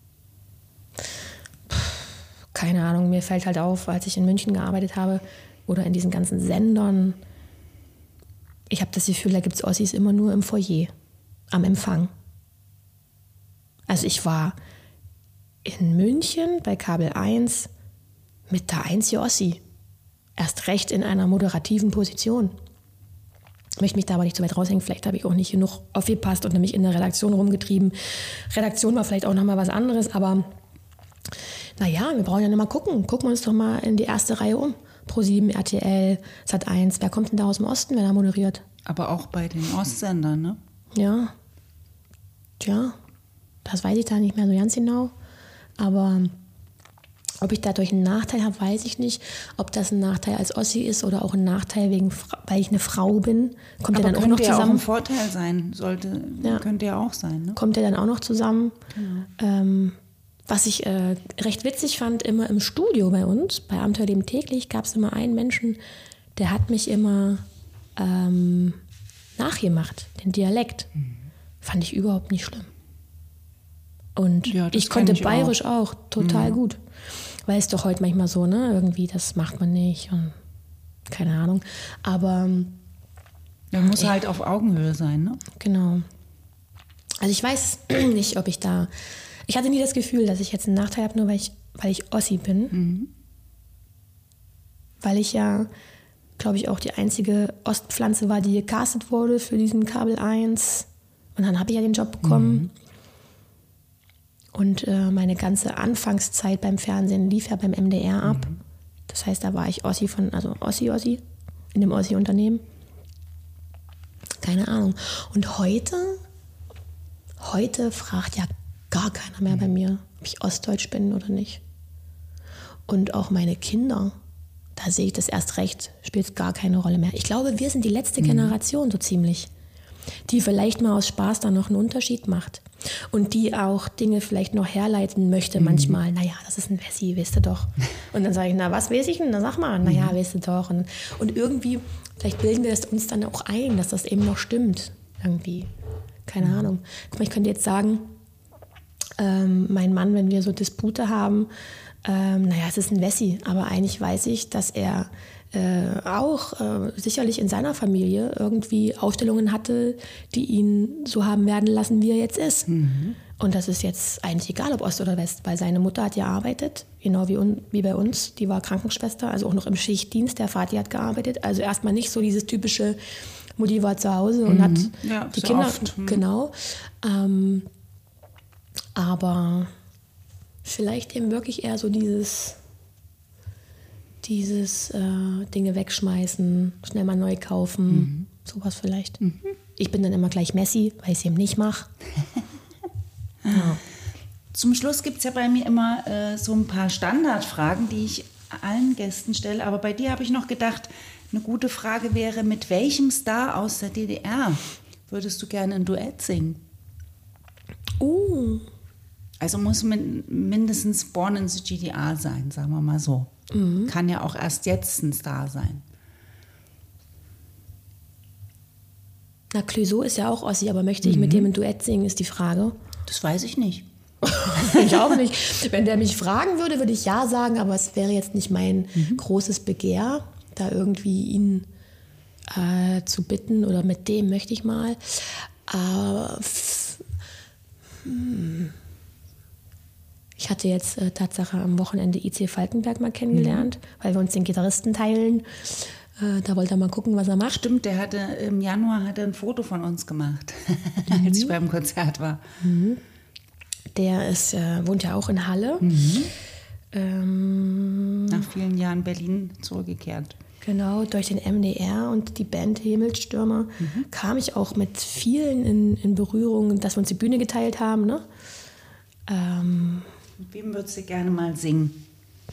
Keine Ahnung, mir fällt halt auf, als ich in München gearbeitet habe oder in diesen ganzen Sendern, ich habe das Gefühl, da gibt es Ossis immer nur im Foyer, am Empfang. Also ich war in München bei Kabel 1 mit der einzige Ossi. Erst recht in einer moderativen Position. Ich möchte mich da aber nicht zu weit raushängen. Vielleicht habe ich auch nicht genug aufgepasst und nämlich in der Redaktion rumgetrieben. Redaktion war vielleicht auch nochmal was anderes, aber naja, wir brauchen ja nicht mal gucken. Gucken wir uns doch mal in die erste Reihe um. Pro7, RTL, Sat1. Wer kommt denn da aus dem Osten, wer da moderiert? Aber auch bei den Ostsendern, ne? Ja. Tja, das weiß ich da nicht mehr so ganz genau. Aber ob ich dadurch einen Nachteil habe, weiß ich nicht. Ob das ein Nachteil als Ossi ist oder auch ein Nachteil, weil ich eine Frau bin. Kommt aber ja dann auch noch zusammen. Könnte ja auch ein Vorteil sein. Könnte ja auch sein. Ne? Kommt ja dann auch noch zusammen. Genau. Was ich recht witzig fand, immer im Studio bei uns, bei Abenteuerleben täglich, gab es immer einen Menschen, der hat mich immer nachgemacht, den Dialekt. Fand ich überhaupt nicht schlimm. Und Ja, das ich konnte kenn ich Bayerisch auch total gut. Weil es doch heute manchmal so, ne? Irgendwie, das macht man nicht und keine Ahnung. Aber Man muss halt auf Augenhöhe sein, ne? genau. Also ich weiß nicht, ob ich da... Ich hatte nie das Gefühl, dass ich jetzt einen Nachteil habe, nur weil ich Ossi bin. Weil ich ja, glaube ich, auch die einzige Ostpflanze war, die gecastet wurde für diesen Kabel 1. Und dann habe ich ja den Job bekommen. Und meine ganze Anfangszeit beim Fernsehen lief ja beim MDR ab. Das heißt, da war ich Ossi Ossi, in dem Ossi-Unternehmen. Keine Ahnung. Und heute fragt ja gar keiner mehr bei mir, ob ich Ostdeutsch bin oder nicht. Und auch meine Kinder, da sehe ich das erst recht, spielt gar keine Rolle mehr. Ich glaube, wir sind die letzte Generation so ziemlich, die vielleicht mal aus Spaß da noch einen Unterschied macht. Und die auch Dinge vielleicht noch herleiten möchte manchmal. Naja, das ist ein Wessi, weißt du doch. Und dann sage ich, na, was weiß ich denn? Na, sag mal, naja, weißt du doch. Und irgendwie, vielleicht bilden wir es uns dann auch ein, dass das eben noch stimmt. Irgendwie. Keine Ahnung. Guck mal, ich könnte jetzt sagen, mein Mann, wenn wir so Dispute haben, naja, es ist ein Wessi, aber eigentlich weiß ich, dass er auch sicherlich in seiner Familie irgendwie Aufstellungen hatte, die ihn so haben werden lassen, wie er jetzt ist. Und das ist jetzt eigentlich egal, ob Ost oder West, weil seine Mutter hat gearbeitet, genau wie bei uns. Die war Krankenschwester, also auch noch im Schichtdienst. Der Vati hat gearbeitet. Also erstmal nicht so dieses typische, Mutti war zu Hause und hat die Kinder. Oft. Genau. Aber vielleicht eben wirklich eher so dieses Dinge wegschmeißen, schnell mal neu kaufen, sowas vielleicht. Ich bin dann immer gleich Messi, weil ich es eben nicht mache. Ja. Zum Schluss gibt es ja bei mir immer so ein paar Standardfragen, die ich allen Gästen stelle. Aber bei dir habe ich noch gedacht, eine gute Frage wäre, mit welchem Star aus der DDR würdest du gerne ein Duett singen? Also muss mindestens Born in the GDR sein, sagen wir mal so. Kann ja auch erst jetzt ein Star sein. Na, Clouseau ist ja auch Ossi, aber möchte ich mit dem ein Duett singen, ist die Frage. Das weiß ich nicht. Ich auch nicht. Wenn der mich fragen würde, würde ich ja sagen, aber es wäre jetzt nicht mein großes Begehr, da irgendwie ihn zu bitten oder mit dem möchte ich mal. Ich hatte jetzt Tatsache am Wochenende IC Falkenberg mal kennengelernt, weil wir uns den Gitarristen teilen. Da wollte er mal gucken, was er macht. Stimmt, der hatte im Januar ein Foto von uns gemacht, als ich beim Konzert war. Der wohnt ja auch in Halle. Nach vielen Jahren Berlin zurückgekehrt. Genau, durch den MDR und die Band Himmelstürmer kam ich auch mit vielen in Berührung, dass wir uns die Bühne geteilt haben. Ne? Mit wem würdest du gerne mal singen?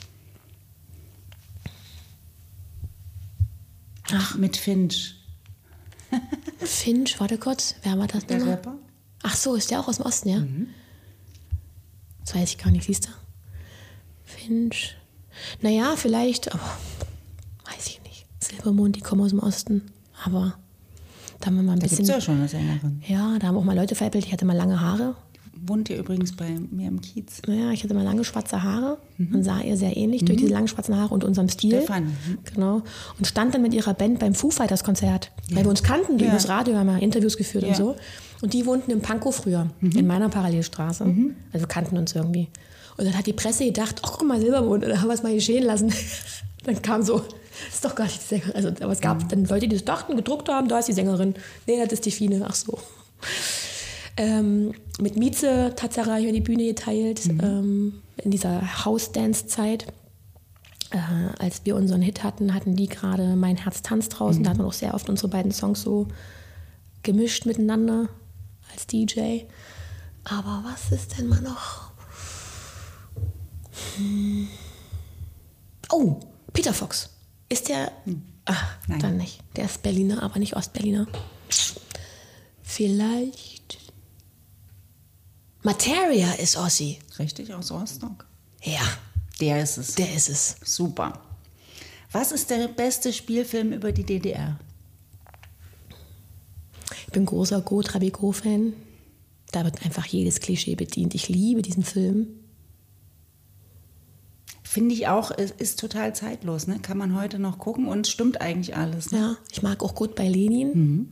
Ach, mit Finch. Finch, warte kurz, wer war das Der nochmal? Rapper? Ach so, ist der auch aus dem Osten, ja? Das weiß ich gar nicht, siehst du? Finch. Naja, vielleicht, aber weiß ich nicht. Silbermond, die kommen aus dem Osten. Aber da haben wir mal ein bisschen. Da gibt es ja schon eine Sängerin. Ja, da haben auch mal Leute veräppelt. Ich hatte mal lange Haare. Wohnt ihr übrigens bei mir im Kiez. Naja, ich hatte mal lange schwarze Haare. Man sah ihr sehr ähnlich durch diese langen schwarzen Haare und unserem Stil. Stefan. Genau. Und stand dann mit ihrer Band beim Foo Fighters Konzert. Weil wir uns kannten, die übers Radio haben mal Interviews geführt und so. Und die wohnten in Pankow früher, in meiner Parallelstraße. Also wir kannten uns irgendwie. Und dann hat die Presse gedacht, oh, guck mal, Silbermond, oder haben wir es mal geschehen lassen. Dann kam so, das ist doch gar nicht die Sängerin. Also, aber es gab dann Leute, die das dachten, gedruckt haben, da ist die Sängerin. Nee, das ist die Fine, ach so. Mit Mieze Tatsache habe ich mir die Bühne geteilt, in dieser House-Dance-Zeit. Als wir unseren Hit hatten die gerade Mein Herz tanzt draußen. Da hatten wir auch sehr oft unsere beiden Songs so gemischt miteinander als DJ. Aber was ist denn mal noch? Oh, Peter Fox. Ist der... Ach, Nein. dann nicht. Der ist Berliner, aber nicht Ostberliner. Vielleicht... Materia ist Ossi. Richtig, aus Rostock. Ja, Der ist es. der ist es. Super. Was ist der beste Spielfilm über die DDR? Ich bin großer Go-Trabico-Fan. Da wird einfach jedes Klischee bedient. Ich liebe diesen Film. Finde ich auch, es ist total zeitlos. Ne? Kann man heute noch gucken und stimmt eigentlich alles. Ne? Ja, ich mag auch gut bei Lenin.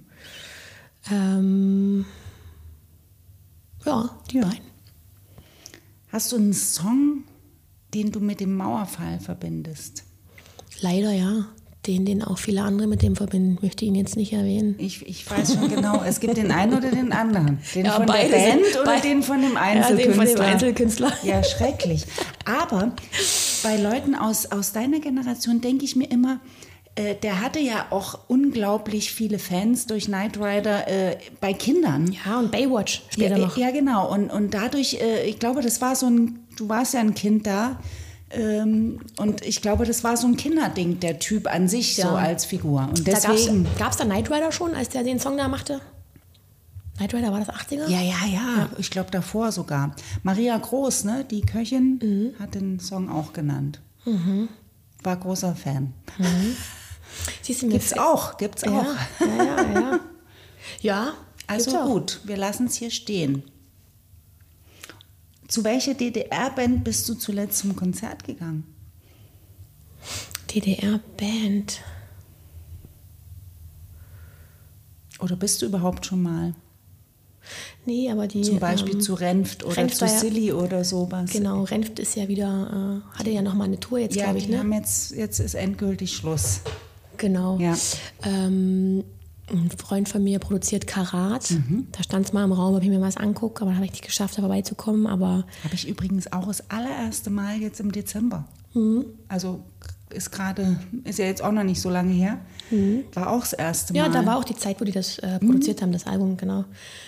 Die beiden. Hast du einen Song, den du mit dem Mauerfall verbindest? Leider ja. Den auch viele andere mit dem verbinden. Ich möchte ihn jetzt nicht erwähnen. Ich weiß schon genau, es gibt den einen oder den anderen. Den Ja, von der beide Band sind- oder den von dem Einzelkünstler? den von dem Einzelkünstler. Ja, schrecklich. Aber bei Leuten aus deiner Generation denke ich mir immer, der hatte ja auch unglaublich viele Fans durch Knight Rider bei Kindern. Ja, und Baywatch später noch. Ja, genau. Und dadurch, ich glaube, das war du warst ja ein Kind da. Und ich glaube, das war so ein Kinderding, der Typ an sich Ja. so als Figur. Und Da deswegen. gab es da Knight Rider schon, als der den Song da machte? Knight Rider, war das 80er? Ja. Ich glaube davor sogar. Maria Groß, ne, die Köchin, hat den Song auch genannt. War großer Fan. Siehst du, mir Gibt's auch. Ja. Ja, Also gibt's auch. gut, wir lassen es hier stehen. Zu welcher DDR-Band bist du zuletzt zum Konzert gegangen? DDR-Band. Oder bist du überhaupt schon mal? Nee, aber die. Zum Beispiel zu Renft oder Renft zu war ja- Silly oder sowas. Genau, Renft ist ja wieder, hatte ja nochmal eine Tour jetzt, Ja, glaube ich, die ne? haben jetzt ist endgültig Schluss. Genau. Ja. Ein Freund von mir produziert Karat. Da stand es mal im Raum, ob ich mir was angucke, aber da habe ich nicht geschafft, da vorbeizukommen. Aber Habe ich übrigens auch das allererste Mal jetzt im Dezember. Also ist ja jetzt auch noch nicht so lange her. War auch das erste Mal. ja, da war auch die Zeit, wo die das produziert haben, das Album, genau.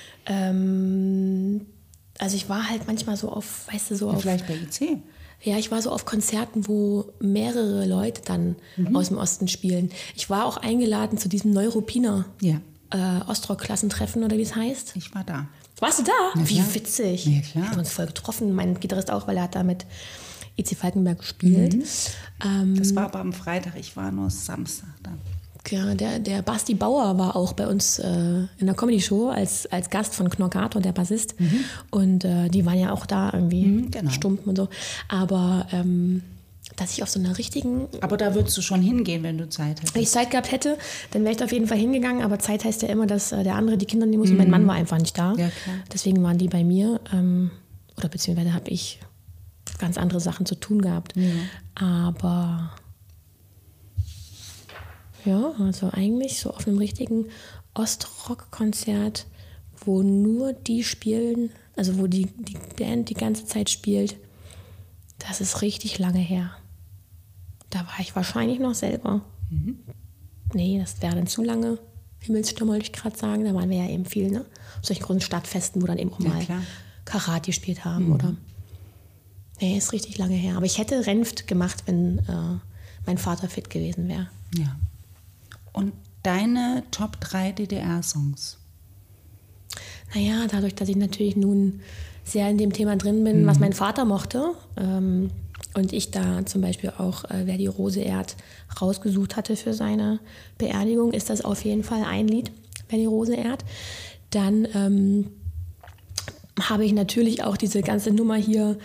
Also ich war halt manchmal so auf, weißt du, so auf. Vielleicht bei IC. Ja, ich war so auf Konzerten, wo mehrere Leute dann aus dem Osten spielen. Ich war auch eingeladen zu diesem Neuruppiner Ja, Ostrock-Klassentreffen oder wie es heißt. ich war da. Warst du da? Ja, Wie klar. witzig. Ja, klar. Wir haben uns voll getroffen. Mein Gitarrist auch, weil er hat da mit E.C. Falkenberg gespielt. Das war aber am Freitag, ich war nur Samstag da. Ja, der Basti Bauer war auch bei uns in der Comedy-Show als Gast von Knorkator, der Bassist. Und die waren ja auch da irgendwie, genau. Stumpen und so. Aber dass ich auf so einer richtigen... Aber da würdest du schon hingehen, wenn du Zeit hättest. Wenn ich Zeit gehabt hätte, dann wäre ich da auf jeden Fall hingegangen. Aber Zeit heißt ja immer, dass der andere die Kinder nehmen muss. Und mein Mann war einfach nicht da. Ja, klar. Deswegen waren die bei mir. Oder beziehungsweise habe ich ganz andere Sachen zu tun gehabt. Ja. Aber... Ja, also eigentlich so auf einem richtigen Ostrock-Konzert, wo nur die spielen, also wo die Band die ganze Zeit spielt, das ist richtig lange her. Da war ich wahrscheinlich noch selber. Nee, das wäre dann zu lange. Himmelssturm wollte ich gerade sagen, da waren wir ja eben viel, ne? Auf solchen großen Stadtfesten, wo dann eben auch Ja, mal klar. Karat gespielt haben, oder? Nee, ist richtig lange her. Aber ich hätte Renft gemacht, wenn mein Vater fit gewesen wäre. Ja. Und deine Top 3 DDR-Songs? Naja, dadurch, dass ich natürlich nun sehr in dem Thema drin bin, was mein Vater mochte und ich da zum Beispiel auch Wer die Rose ehrt rausgesucht hatte für seine Beerdigung, ist das auf jeden Fall ein Lied, Wer die Rose ehrt. Dann habe ich natürlich auch diese ganze Nummer hier.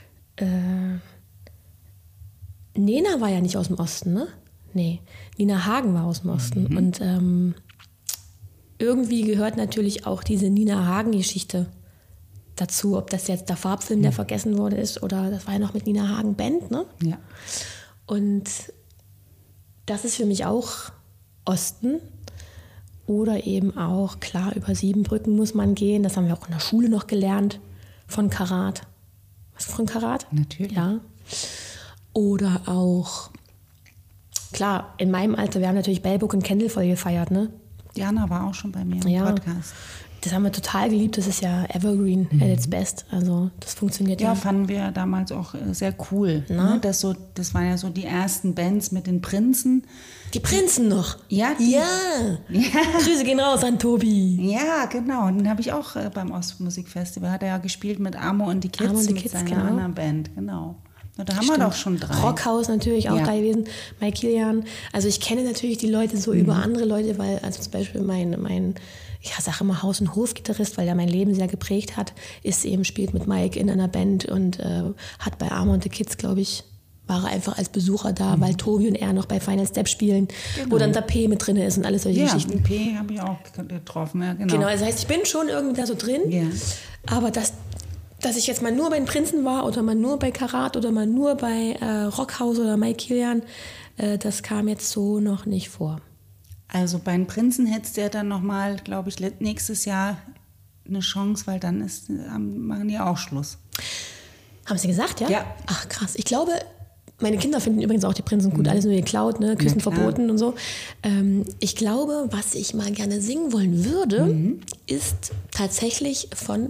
Nena war ja nicht aus dem Osten, ne? Nee, Nina Hagen war aus dem Osten. Und irgendwie gehört natürlich auch diese Nina Hagen-Geschichte dazu. Ob das jetzt der Farbfilm, der vergessen wurde, ist, oder das war ja noch mit Nina Hagen Band, ne? Ja. Und das ist für mich auch Osten. Oder eben auch, klar, über Siebenbrücken muss man gehen. Das haben wir auch in der Schule noch gelernt. Von Karat. Was von Karat? Natürlich. Ja. Oder auch, klar, in meinem Alter, wir haben natürlich Bellbook und Kendall voll gefeiert, ne? Diana war auch schon bei mir im Ja. Podcast. Das haben wir total geliebt. Das ist ja Evergreen at its best. Also das funktioniert Ja, ja. fanden wir damals auch sehr cool. Ne? Das waren ja so die ersten Bands mit den Prinzen. Die Prinzen noch. Ja, Ja. Grüße gehen raus an Tobi. Ja, genau. Und den habe ich auch beim Ostmusikfestival. Hat er ja gespielt mit Amo und die Kids, Amo und die mit Kids, seiner genau. anderen Band. Genau. Na, da haben wir doch schon 3. Rockhaus natürlich auch da gewesen, Mike Kilian. Also ich kenne natürlich die Leute so über andere Leute, weil also zum Beispiel mein ich sage immer Haus- und Hofgitarrist, weil er mein Leben sehr geprägt hat, spielt mit Mike in einer Band und hat bei Arma und the Kids, glaube ich, war er einfach als Besucher da, weil Tobi und er noch bei Final Step spielen, wo dann der P mit drin ist und alles solche Geschichten. Ja, den P habe ich auch getroffen, ja, genau. Genau, das heißt, ich bin schon irgendwie da so drin, aber dass ich jetzt mal nur bei den Prinzen war oder mal nur bei Karat oder mal nur bei Rockhaus oder Mike Kilian, das kam jetzt so noch nicht vor. Also bei den Prinzen hättest du ja dann nochmal, glaube ich, nächstes Jahr eine Chance, weil dann machen die auch Schluss. Haben sie gesagt, ja? Ja. Ach krass, ich glaube... Meine Kinder finden übrigens auch die Prinzen gut, alles nur geklaut, ne? Küssen verboten und so. Ich glaube, was ich mal gerne singen wollen würde, ist tatsächlich von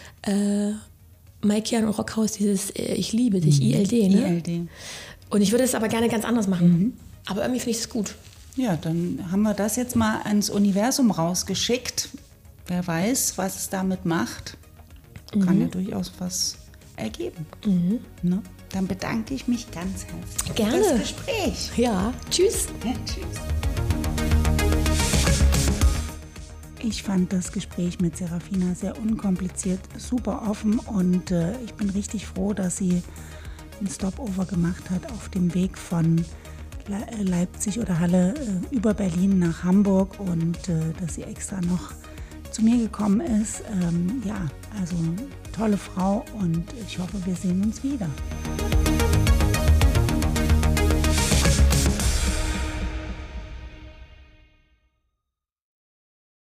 Mike Kilian und Rockhaus dieses Ich liebe dich, ILD. Ne? ILD. Und ich würde es aber gerne ganz anders machen. Aber irgendwie finde ich es gut. Ja, dann haben wir das jetzt mal ans Universum rausgeschickt. Wer weiß, was es damit macht. Kann ja durchaus was ergeben. Ne? Dann bedanke ich mich ganz herzlich Gerne. für das Gespräch. Ja, tschüss. Ja, tschüss. Ich fand das Gespräch mit Serafina sehr unkompliziert, super offen und ich bin richtig froh, dass sie einen Stopover gemacht hat auf dem Weg von Leipzig oder Halle über Berlin nach Hamburg und dass sie extra noch zu mir gekommen ist. Ja, also tolle Frau und ich hoffe, wir sehen uns wieder.